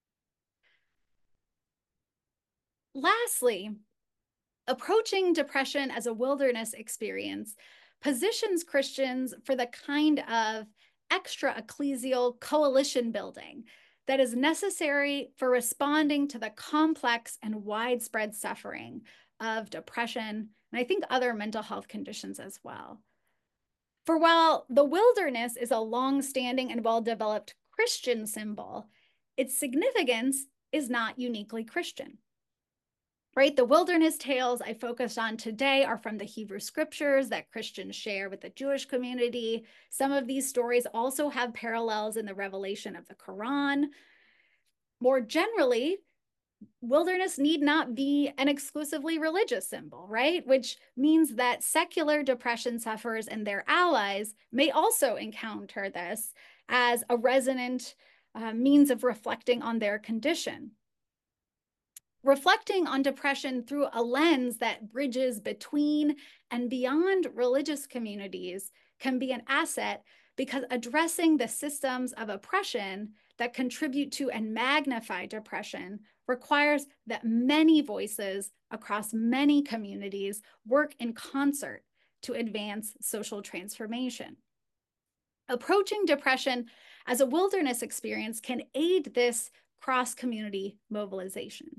Lastly, approaching depression as a wilderness experience positions Christians for the kind of extra-ecclesial coalition building that is necessary for responding to the complex and widespread suffering of depression, and I think other mental health conditions as well. For while the wilderness is a long-standing and well-developed Christian symbol, its significance is not uniquely Christian. Right? The wilderness tales I focused on today are from the Hebrew scriptures that Christians share with the Jewish community. Some of these stories also have parallels in the revelation of the Quran. More generally, wilderness need not be an exclusively religious symbol, right? Which means that secular depression sufferers and their allies may also encounter this as a resonant means of reflecting on their condition. Reflecting on depression through a lens that bridges between and beyond religious communities can be an asset because addressing the systems of oppression that contribute to and magnify depression requires that many voices across many communities work in concert to advance social transformation. Approaching depression as a wilderness experience can aid this cross-community mobilization.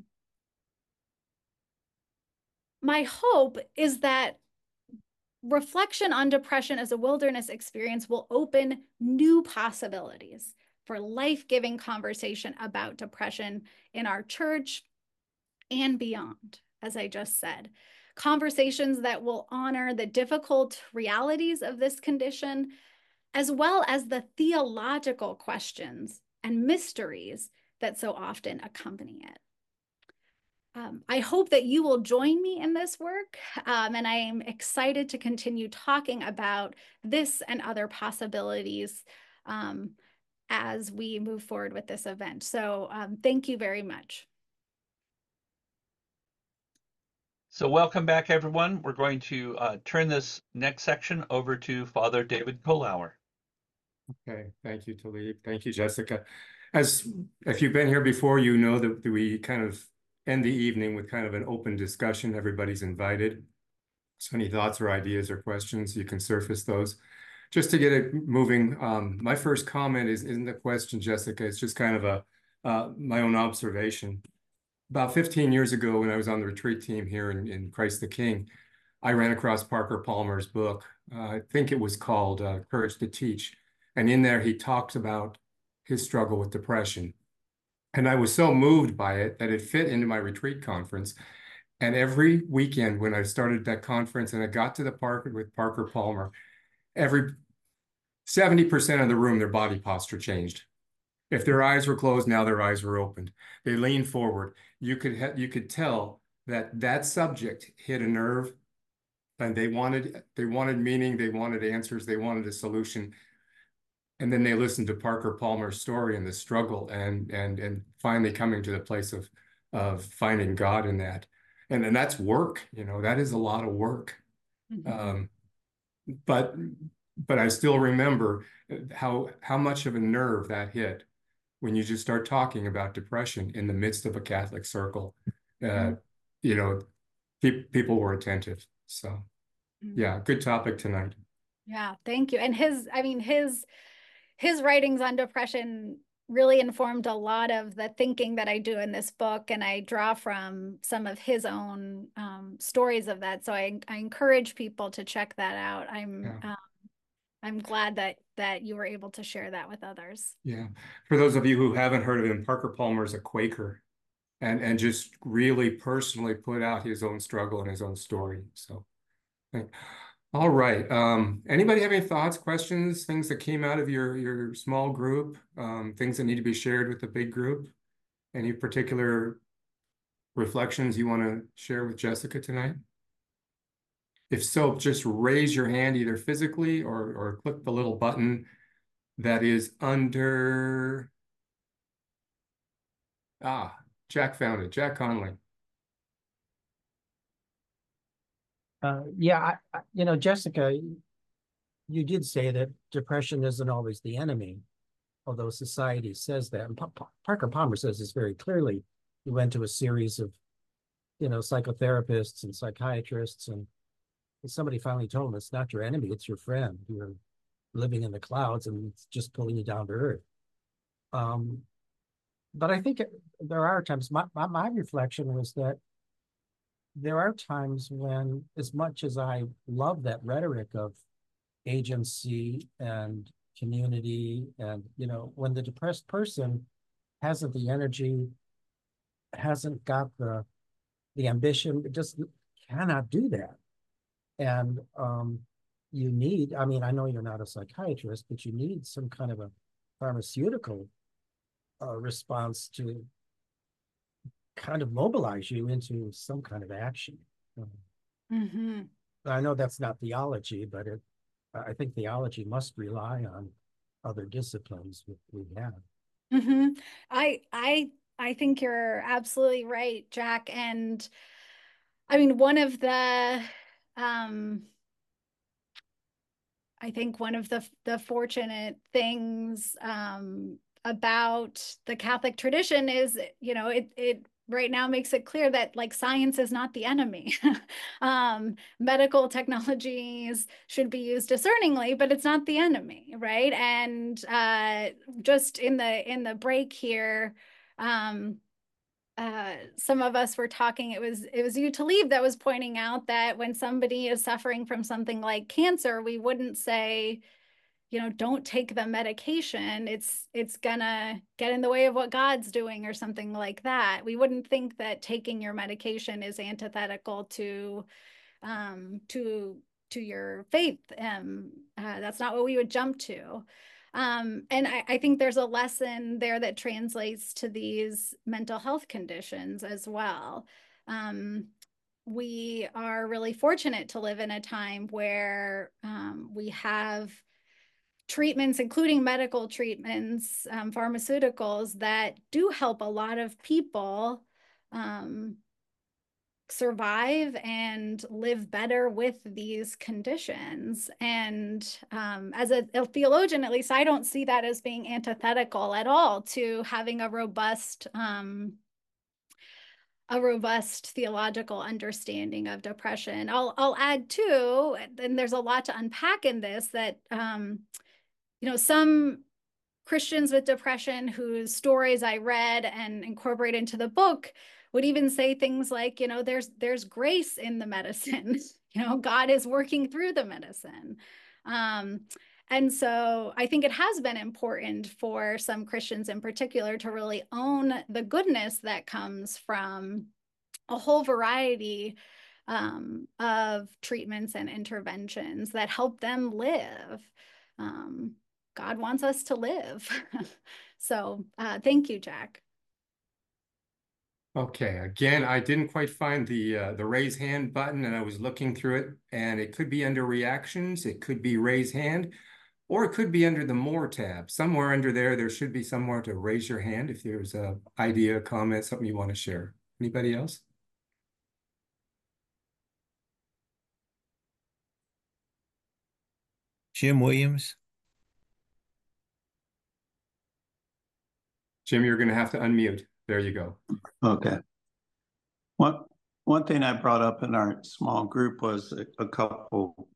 My hope is that reflection on depression as a wilderness experience will open new possibilities for life-giving conversation about depression in our church and beyond, as I just said. Conversations that will honor the difficult realities of this condition, as well as the theological questions and mysteries that so often accompany it. I hope that you will join me in this work, and I am excited to continue talking about this and other possibilities as we move forward with this event. So thank you very much. So welcome back, everyone. We're going to turn this next section over to Father David Kohlauer. Okay, thank you, Talib. Thank you, Jessica. As if you've been here before, you know that we kind of end the evening with kind of an open discussion. Everybody's invited. So any thoughts or ideas or questions, you can surface those. Just to get it moving, my first comment isn't a question, Jessica. It's just kind of my own observation. About 15 years ago, when I was on the retreat team here in Christ the King, I ran across Parker Palmer's book. I think it was called Courage to Teach. And in there, he talks about his struggle with depression. And I was so moved by it that it fit into my retreat conference. And every weekend when I started that conference and I got to the park with Parker Palmer, every 70% of the room, their body posture changed. If their eyes were closed, now their eyes were opened. They leaned forward. You could tell that that subject hit a nerve, and they wanted meaning, they wanted answers, they wanted a solution. And then they listened to Parker Palmer's story and the struggle, and finally coming to the place of finding God in that. And that's work, that is a lot of work. Mhm. But I still remember how much of a nerve that hit when you just start talking about depression in the midst of a Catholic circle. Mhm. You know, people were attentive. So Mhm. yeah, good topic tonight. Yeah, thank you. And his writings on depression really informed a lot of the thinking that I do in this book, and I draw from some of his own stories of that. So I encourage people to check that out. Yeah. I'm glad that you were able to share that with others. Yeah. For those of you who haven't heard of him, Parker Palmer is a Quaker, and just really personally put out his own struggle and his own story. So, all right. Anybody have any thoughts, questions, things that came out of your small group, things that need to be shared with the big group? Any particular reflections you want to share with Jessica tonight? If so, just raise your hand either physically or click the little button that is under. Jack found it. Jack Conley. Yeah, Jessica, you did say that depression isn't always the enemy, although society says that. And Parker Palmer says this very clearly. He went to a series of, psychotherapists and psychiatrists, and somebody finally told him it's not your enemy, it's your friend. You're living in the clouds, and it's just pulling you down to earth. But I think there are times. My reflection was that there are times when, as much as I love that rhetoric of agency and community, and when the depressed person hasn't the energy, hasn't got the ambition, it just cannot do that. And you need, I mean, I know you're not a psychiatrist, but you need some kind of a pharmaceutical response to kind of mobilize you into some kind of action. Mm-hmm. I know that's not theology, but I think theology must rely on other disciplines we have. Mm-hmm. I think you're absolutely right, Jack. And I mean, I think one of the fortunate things about the Catholic tradition is, it right now makes it clear that like science is not the enemy. Medical technologies should be used discerningly, but it's not the enemy, right? And just in the break here, some of us were talking, it was you, Talib, that was pointing out that when somebody is suffering from something like cancer, we wouldn't say, don't take the medication. It's gonna get in the way of what God's doing or something like that. We wouldn't think that taking your medication is antithetical to your faith. That's not what we would jump to. And I think there's a lesson there that translates to these mental health conditions as well. We are really fortunate to live in a time where we have treatments, including medical treatments, pharmaceuticals that do help a lot of people survive and live better with these conditions. And as a theologian, at least I don't see that as being antithetical at all to having a robust theological understanding of depression. I'll add too, and there's a lot to unpack in this, that some Christians with depression whose stories I read and incorporate into the book would even say things like, there's grace in the medicine. God is working through the medicine. And so I think it has been important for some Christians in particular to really own the goodness that comes from a whole variety of treatments and interventions that help them live. God wants us to live. So thank you, Jack. Okay, again, I didn't quite find the raise hand button, and I was looking through it, and it could be under reactions, it could be raise hand, or it could be under the more tab. Somewhere under there, there should be somewhere to raise your hand if there's a idea, comment, something you want to share. Anybody else? Jim Williams. Jim, you're going to have to unmute. There you go. Okay. One thing I brought up in our small group was a couple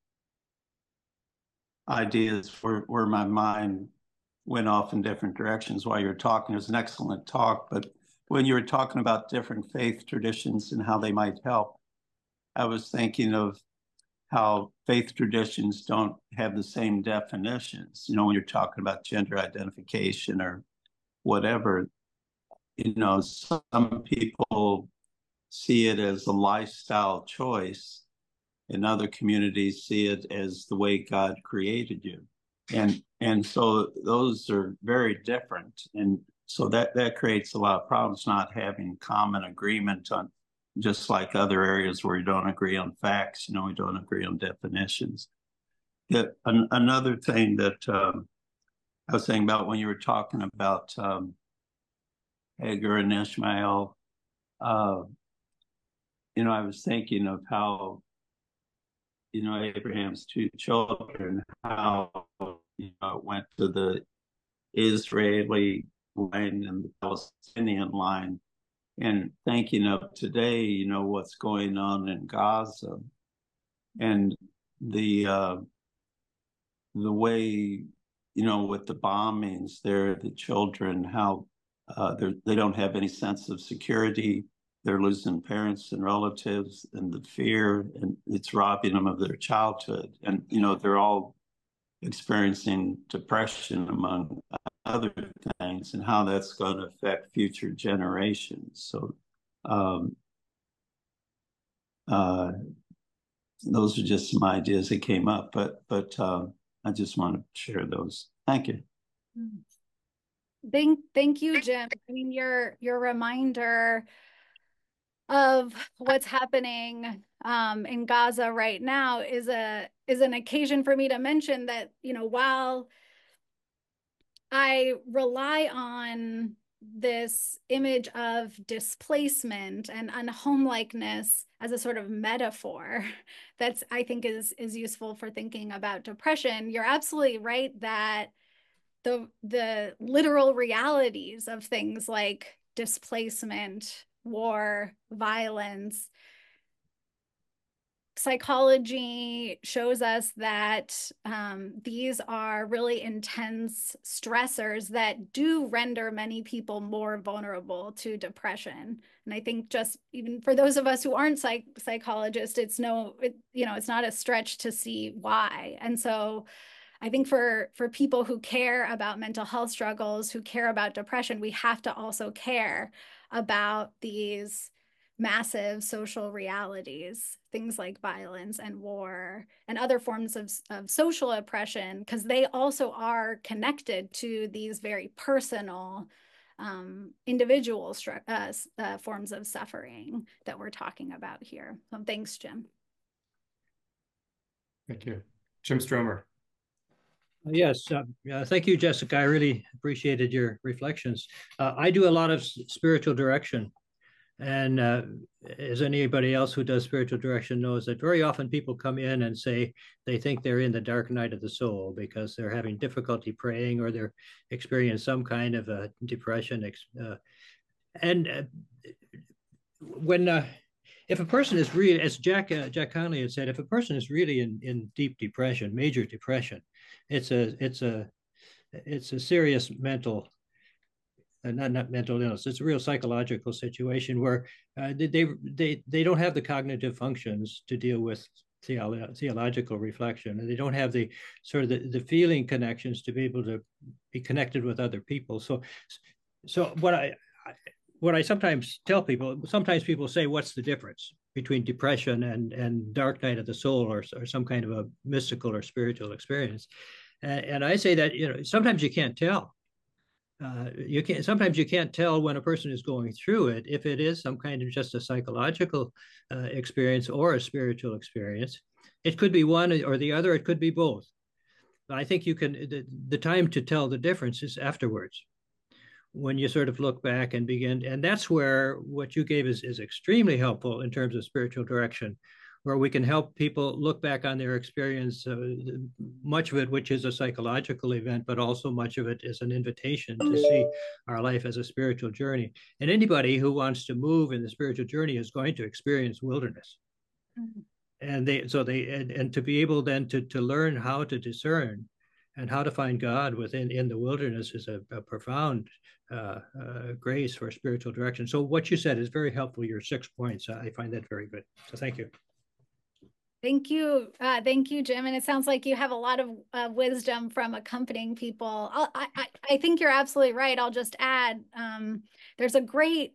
ideas where my mind went off in different directions while you were talking. It was an excellent talk, but when you were talking about different faith traditions and how they might help, I was thinking of how faith traditions don't have the same definitions. You know, when you're talking about gender identification or whatever, you know, some people see it as a lifestyle choice, and other communities see it as the way God created you. And so those are very different. And so that creates a lot of problems, not having common agreement on, just like other areas where you don't agree on facts, you know, we don't agree on definitions. Another thing that I was saying about when you were talking about Hagar and Ishmael, you know, I was thinking of how, you know, Abraham's two children, how, you know, it went to the Israeli line and the Palestinian line, and thinking of today, you know, what's going on in Gaza and the way, you know, with the bombings there, the children, how they don't have any sense of security. They're losing parents and relatives, and the fear, and it's robbing them of their childhood. And, you know, they're all experiencing depression, among other things, and how that's going to affect future generations. So those are just some ideas that came up, but I just want to share those. Thank you. Thank you, Jim. I mean, your reminder of what's happening in Gaza right now is an occasion for me to mention that, you know, while I rely on this image of displacement and unhomelikeness as a sort of metaphor that's, I think, is useful for thinking about depression, you're absolutely right that the literal realities of things like displacement, war, violence, psychology shows us that these are really intense stressors that do render many people more vulnerable to depression. And I think just even for those of us who aren't psychologists, it's not a stretch to see why. And so I think for people who care about mental health struggles, who care about depression, we have to also care about these massive social realities, things like violence and war and other forms of social oppression, because they also are connected to these very personal individual forms of suffering that we're talking about here. So thanks, Jim. Thank you. Jim Stromer. Yes, thank you, Jessica. I really appreciated your reflections. I do a lot of spiritual direction. And as anybody else who does spiritual direction knows, that very often people come in and say they think they're in the dark night of the soul because they're having difficulty praying or they're experiencing some kind of a depression. If a person is really, as Jack Conley had said, if a person is really in deep depression, major depression, it's a serious mental. Not mental illness. It's a real psychological situation where they don't have the cognitive functions to deal with theological reflection, and they don't have the sort of the feeling connections to be able to be connected with other people. So what I sometimes tell people, sometimes people say, what's the difference between depression and dark night of the soul or some kind of a mystical or spiritual experience? And I say that, sometimes you can't tell. Sometimes you can't tell when a person is going through it, if it is some kind of just a psychological experience or a spiritual experience. It could be one or the other. It could be both. I think the time to tell the difference is afterwards, when you sort of look back and begin. And that's where what you gave is extremely helpful in terms of spiritual direction, where we can help people look back on their experience, much of it which is a psychological event, but also much of it is an invitation to see our life as a spiritual journey. And anybody who wants to move in the spiritual journey is going to experience wilderness. Mm-hmm. And to be able then to learn how to discern and how to find God in the wilderness is a profound grace for spiritual direction. So what you said is very helpful. Your 6 points, I find that very good. So thank you. Thank you. Thank you, Jim. And it sounds like you have a lot of wisdom from accompanying people. I think you're absolutely right. I'll just add, there's a great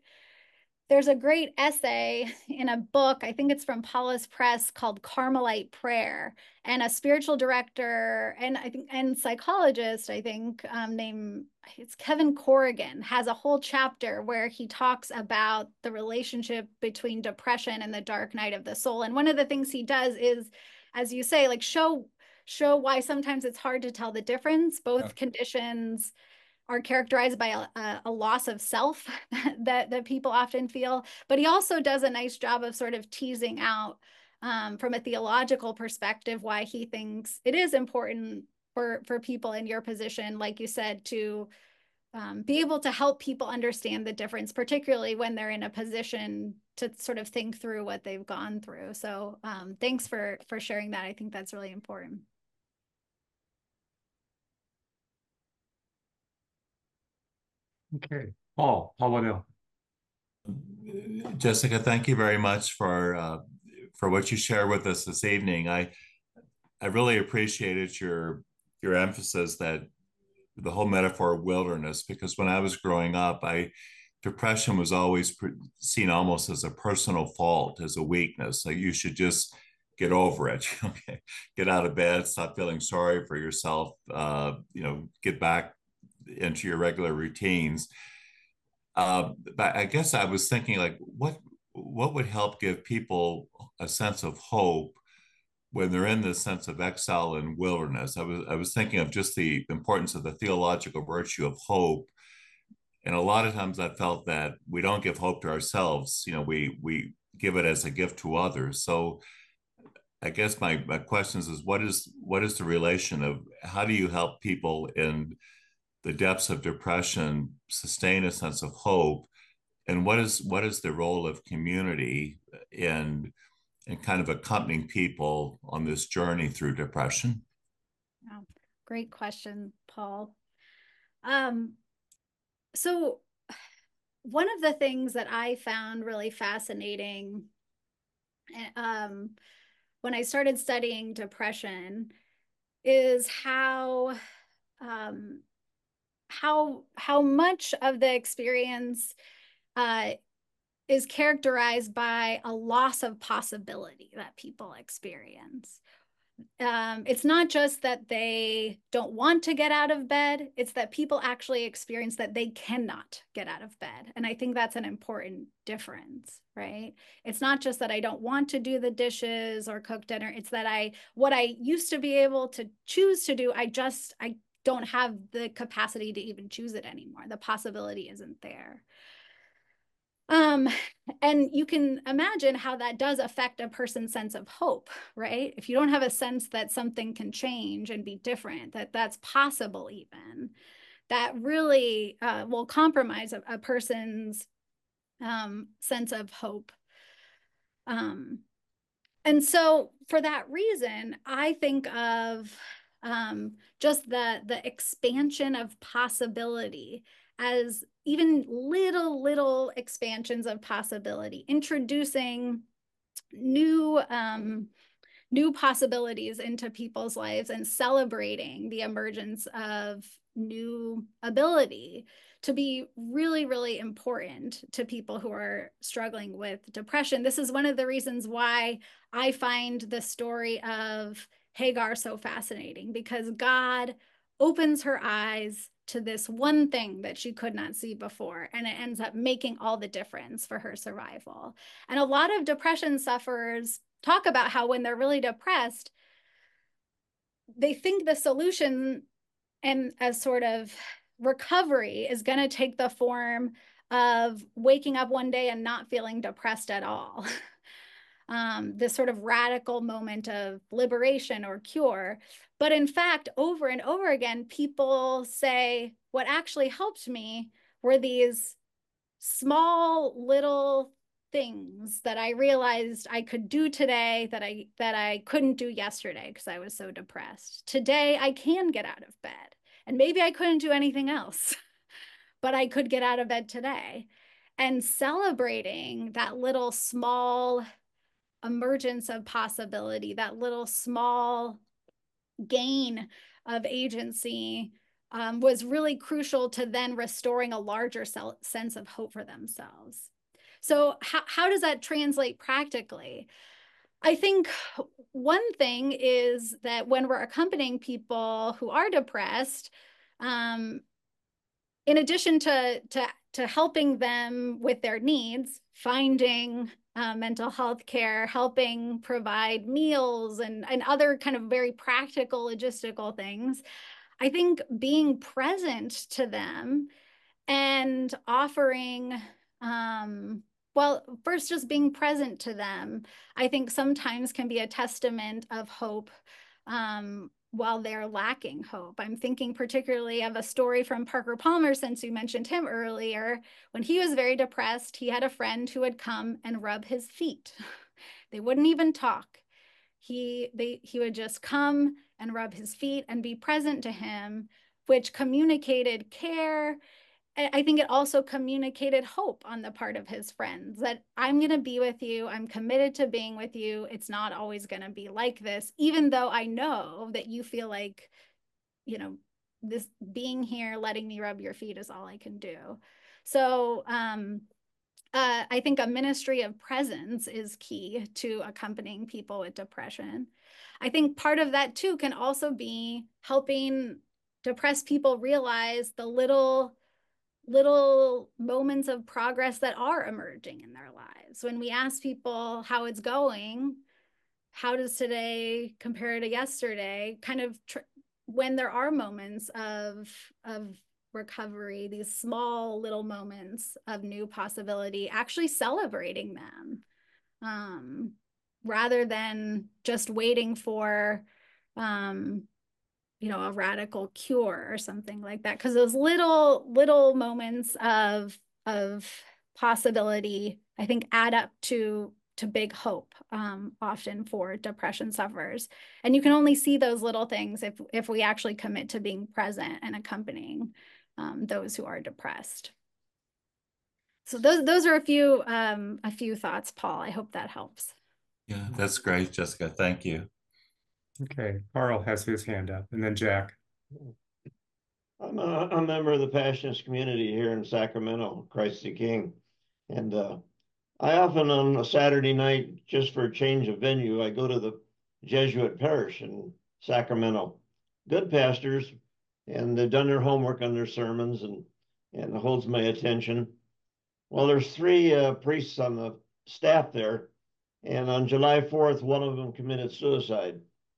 essay in a book, I think it's from Paulus Press, called Carmelite Prayer. And a spiritual director and psychologist, named it's Kevin Corrigan, has a whole chapter where he talks about the relationship between depression and the dark night of the soul. And one of the things he does is, as you say, like show why sometimes it's hard to tell the difference. Both conditions are characterized by a loss of self that people often feel. But he also does a nice job of sort of teasing out from a theological perspective why he thinks it is important for people in your position, like you said, to be able to help people understand the difference, particularly when they're in a position to sort of think through what they've gone through. So thanks for sharing that. I think that's really important. Okay, Paul Waddell. Jessica, thank you very much for what you shared with us this evening. I really appreciated your emphasis that the whole metaphor of wilderness, because when I was growing up, depression was always seen almost as a personal fault, as a weakness. Like you should just get over it. Okay, get out of bed, stop feeling sorry for yourself. Get back into your regular routines. But I guess I was thinking, like, what would help give people a sense of hope when they're in this sense of exile and wilderness? I was thinking of just the importance of the theological virtue of hope. And a lot of times I felt that we don't give hope to ourselves. We give it as a gift to others. So I guess my question is what is the relation of how do you help people in the depths of depression sustain a sense of hope, and what is the role of community in kind of accompanying people on this journey through depression? Wow. Great question, Paul. So one of the things that I found really fascinating when I started studying depression is how much of the experience is characterized by a loss of possibility that people experience. It's not just that they don't want to get out of bed, it's that people actually experience that they cannot get out of bed. And I think that's an important difference, right? It's not just that I don't want to do the dishes or cook dinner, it's that what I used to be able to choose to do, I don't have the capacity to even choose it anymore. The possibility isn't there. And you can imagine how that does affect a person's sense of hope, right? If you don't have a sense that something can change and be different, that's possible even, that really will compromise a person's sense of hope. And so for that reason, I think of just the expansion of possibility as even little expansions of possibility, introducing new possibilities into people's lives and celebrating the emergence of new ability to be really, really important to people who are struggling with depression. This is one of the reasons why I find the story of Hagar so fascinating, because God opens her eyes to this one thing that she could not see before, and it ends up making all the difference for her survival. And a lot of depression sufferers talk about how when they're really depressed, they think the solution and a sort of recovery is going to take the form of waking up one day and not feeling depressed at all. This sort of radical moment of liberation or cure. But in fact, over and over again, people say, what actually helped me were these small little things that I realized I could do today that I couldn't do yesterday because I was so depressed. Today, I can get out of bed. And maybe I couldn't do anything else, but I could get out of bed today. And celebrating that little small emergence of possibility, that little small gain of agency, was really crucial to then restoring a larger sense of hope for themselves. So how does that translate practically? I think one thing is that when we're accompanying people who are depressed, in addition to helping them with their needs, finding mental health care, helping provide meals and other kind of very practical logistical things, I think being present to them and offering, well, first just being present to them, I think sometimes can be a testament of hope while they're lacking hope. I'm thinking particularly of a story from Parker Palmer, since you mentioned him earlier. When he was very depressed, he had a friend who would come and rub his feet. They wouldn't even talk. He would just come and rub his feet and be present to him, which communicated care. I think it also communicated hope on the part of his friends, that I'm going to be with you. I'm committed to being with you. It's not always going to be like this, even though I know that you feel like, you know, this being here, letting me rub your feet is all I can do. So I think a ministry of presence is key to accompanying people with depression. I think part of that too can also be helping depressed people realize the little moments of progress that are emerging in their lives. When we ask people how it's going, how does today compare to yesterday, kind of when there are moments of recovery, these small little moments of new possibility, actually celebrating them, rather than just waiting for you know, a radical cure or something like that. Because those little moments of possibility, I think, add up to big hope, often for depression sufferers. And you can only see those little things if we actually commit to being present and accompanying those who are depressed. So those are a few thoughts, Paul. I hope that helps. Yeah, that's great, Jessica. Thank you. Okay, Carl has his hand up, and then Jack. I'm a member of the Passionist community here in Sacramento, Christ the King. And I often on a Saturday night, just for a change of venue, I go to the Jesuit parish in Sacramento. Good pastors, and they've done their homework on their sermons, and it holds my attention. Well, there's 3 priests on the staff there, and on July 4th, one of them committed suicide.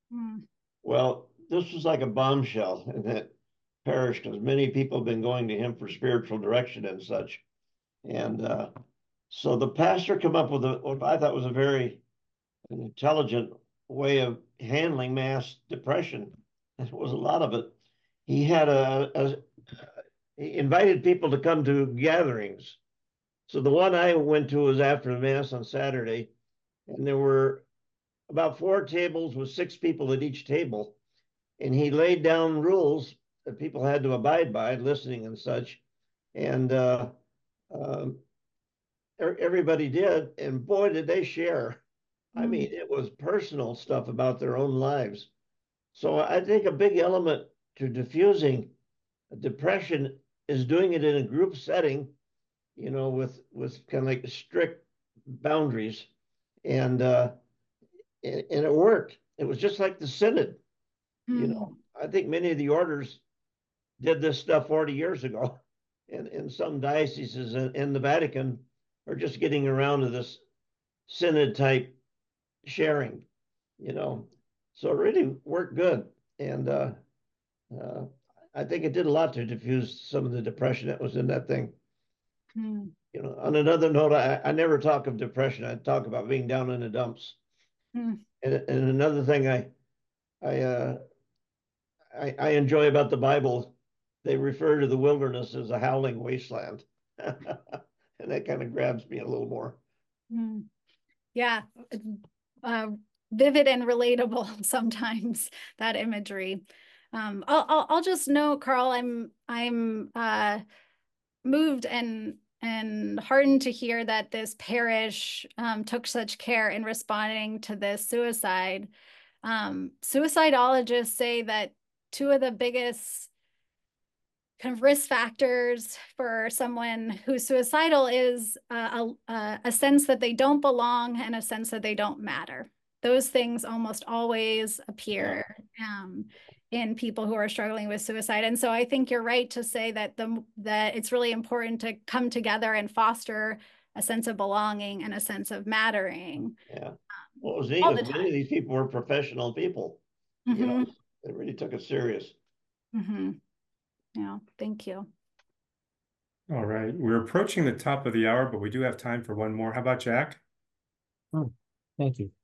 Well, this was like a bombshell in that parish, because many people have been going to him for spiritual direction and such. And so the pastor came up with what I thought was a very intelligent way of handling mass depression. There was a lot of it. He had he invited people to come to gatherings. So the one I went to was after the mass on Saturday, and there were about 4 tables with 6 people at each table. And he laid down rules that people had to abide by, listening and such. And everybody did. And boy, did they share. I mean, it was personal stuff about their own lives. So I think a big element to diffusing depression is doing it in a group setting, you know, with kind of like strict boundaries. And it worked. it was just like the synod. You know, I think many of the orders did this stuff 40 years ago, and some dioceses in the Vatican are just getting around to this synod type sharing, you know. So it really worked good. And I think it did a lot to diffuse some of the depression that was in that thing. You know, on another note, I never talk of depression. I talk about being down in the dumps. And another thing I enjoy about the Bible, they refer to the wilderness as a howling wasteland. And that kind of grabs me a little more. Yeah. Vivid and relatable sometimes, that imagery. I'll just note, Carl, I'm moved and heartened to hear that this parish took such care in responding to this suicide. Suicidologists say that two of the biggest kind of risk factors for someone who's suicidal is a sense that they don't belong and a sense that they don't matter. Those things almost always appear in people who are struggling with suicide. And so I think you're right to say that that it's really important to come together and foster a sense of belonging and a sense of mattering. Yeah. What was neat is many of these people were professional people. You know, they really took it serious. Yeah, thank you. All right, we're approaching the top of the hour, but we do have time for one more. How about Jack? Oh, thank you.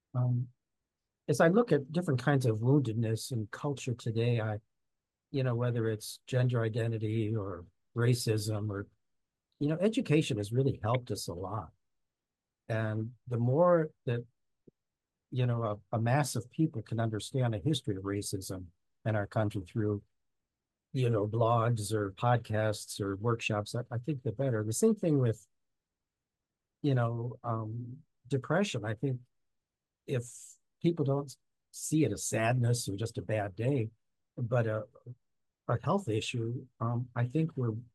As I look at different kinds of woundedness in culture today, you know, whether it's gender identity or racism or, you know, education has really helped us a lot. And the more that, you know, a mass of people can understand a history of racism in our country through, you know, blogs or podcasts or workshops, I think the better. The same thing with, you know, depression. I think if people don't see it as sadness or just a bad day, but a health issue, I think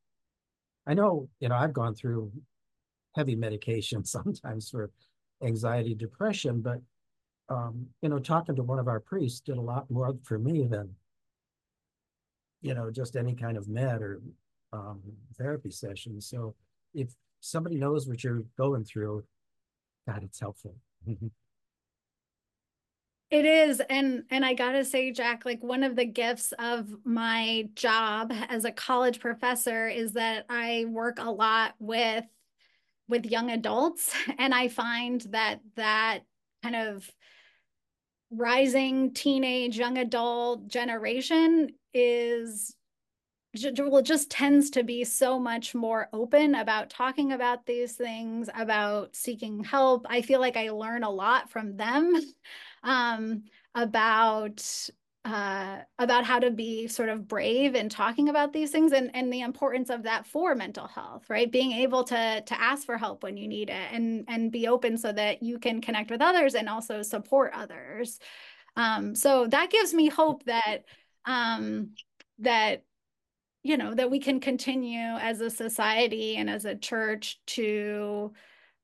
I know, you know, I've gone through heavy medication sometimes for anxiety, depression, but, you know, talking to one of our priests did a lot more for me than, you know, just any kind of med or therapy session. So if somebody knows what you're going through, God, it's helpful. It is. And I gotta say, Jack, like one of the gifts of my job as a college professor is that I work a lot with young adults. And I find that kind of rising teenage, young adult generation just tends to be so much more open about talking about these things, about seeking help. I feel like I learn a lot from them about how to be sort of brave in talking about these things and the importance of that for mental health, right? Being able to ask for help when you need it and be open so that you can connect with others and also support others. So that gives me hope that you know, that we can continue as a society and as a church to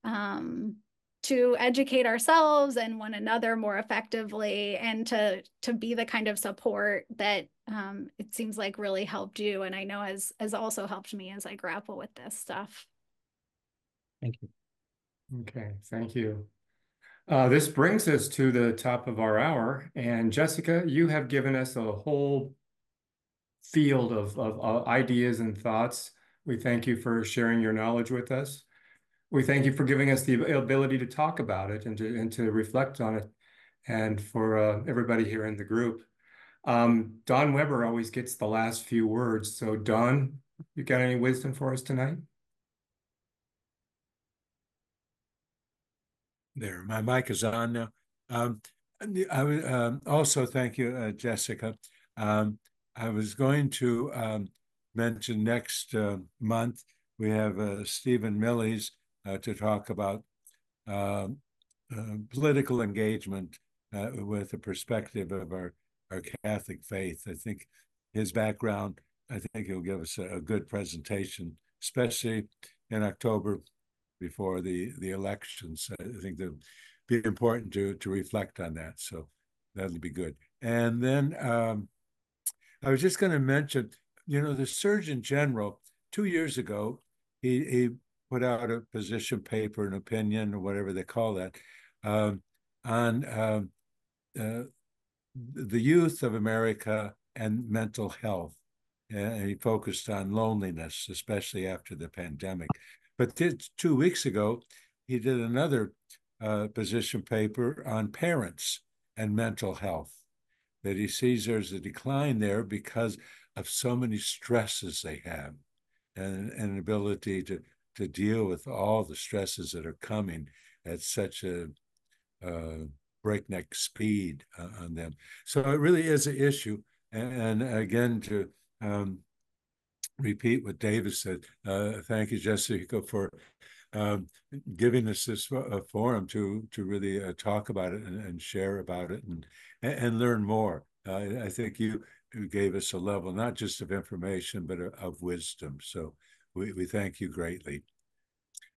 educate ourselves and one another more effectively and to be the kind of support that it seems like really helped you. And I know has also helped me as I grapple with this stuff. Thank you. Okay, thank you. This brings us to the top of our hour. And Jessica, you have given us a whole field of ideas and thoughts. We thank you for sharing your knowledge with us. We thank you for giving us the ability to talk about it and to reflect on it, and for everybody here in the group. Don Weber always gets the last few words. So Don, you got any wisdom for us tonight? There, my mic is on now. I would also thank you, Jessica. I was going to mention next month we have Stephen Millies to talk about political engagement with the perspective of our Catholic faith. I think his background, I think he'll give us a good presentation, especially in October before the elections. I think it'll be important to reflect on that. So that'll be good. And then I was just going to mention, the Surgeon General 2 years ago, he put out a position paper, an opinion, or whatever they call that, on the youth of America and mental health. And he focused on loneliness, especially after the pandemic. But 2 weeks ago, he did another position paper on parents and mental health, that he sees there's a decline there because of so many stresses they have, and an ability to deal with all the stresses that are coming at such a breakneck speed on them. So it really is an issue. And again, to repeat what David said, thank you, Jessica, for giving us this forum to really talk about it and share about it and learn more. I think you gave us a level not just of information but of wisdom. So we thank you greatly.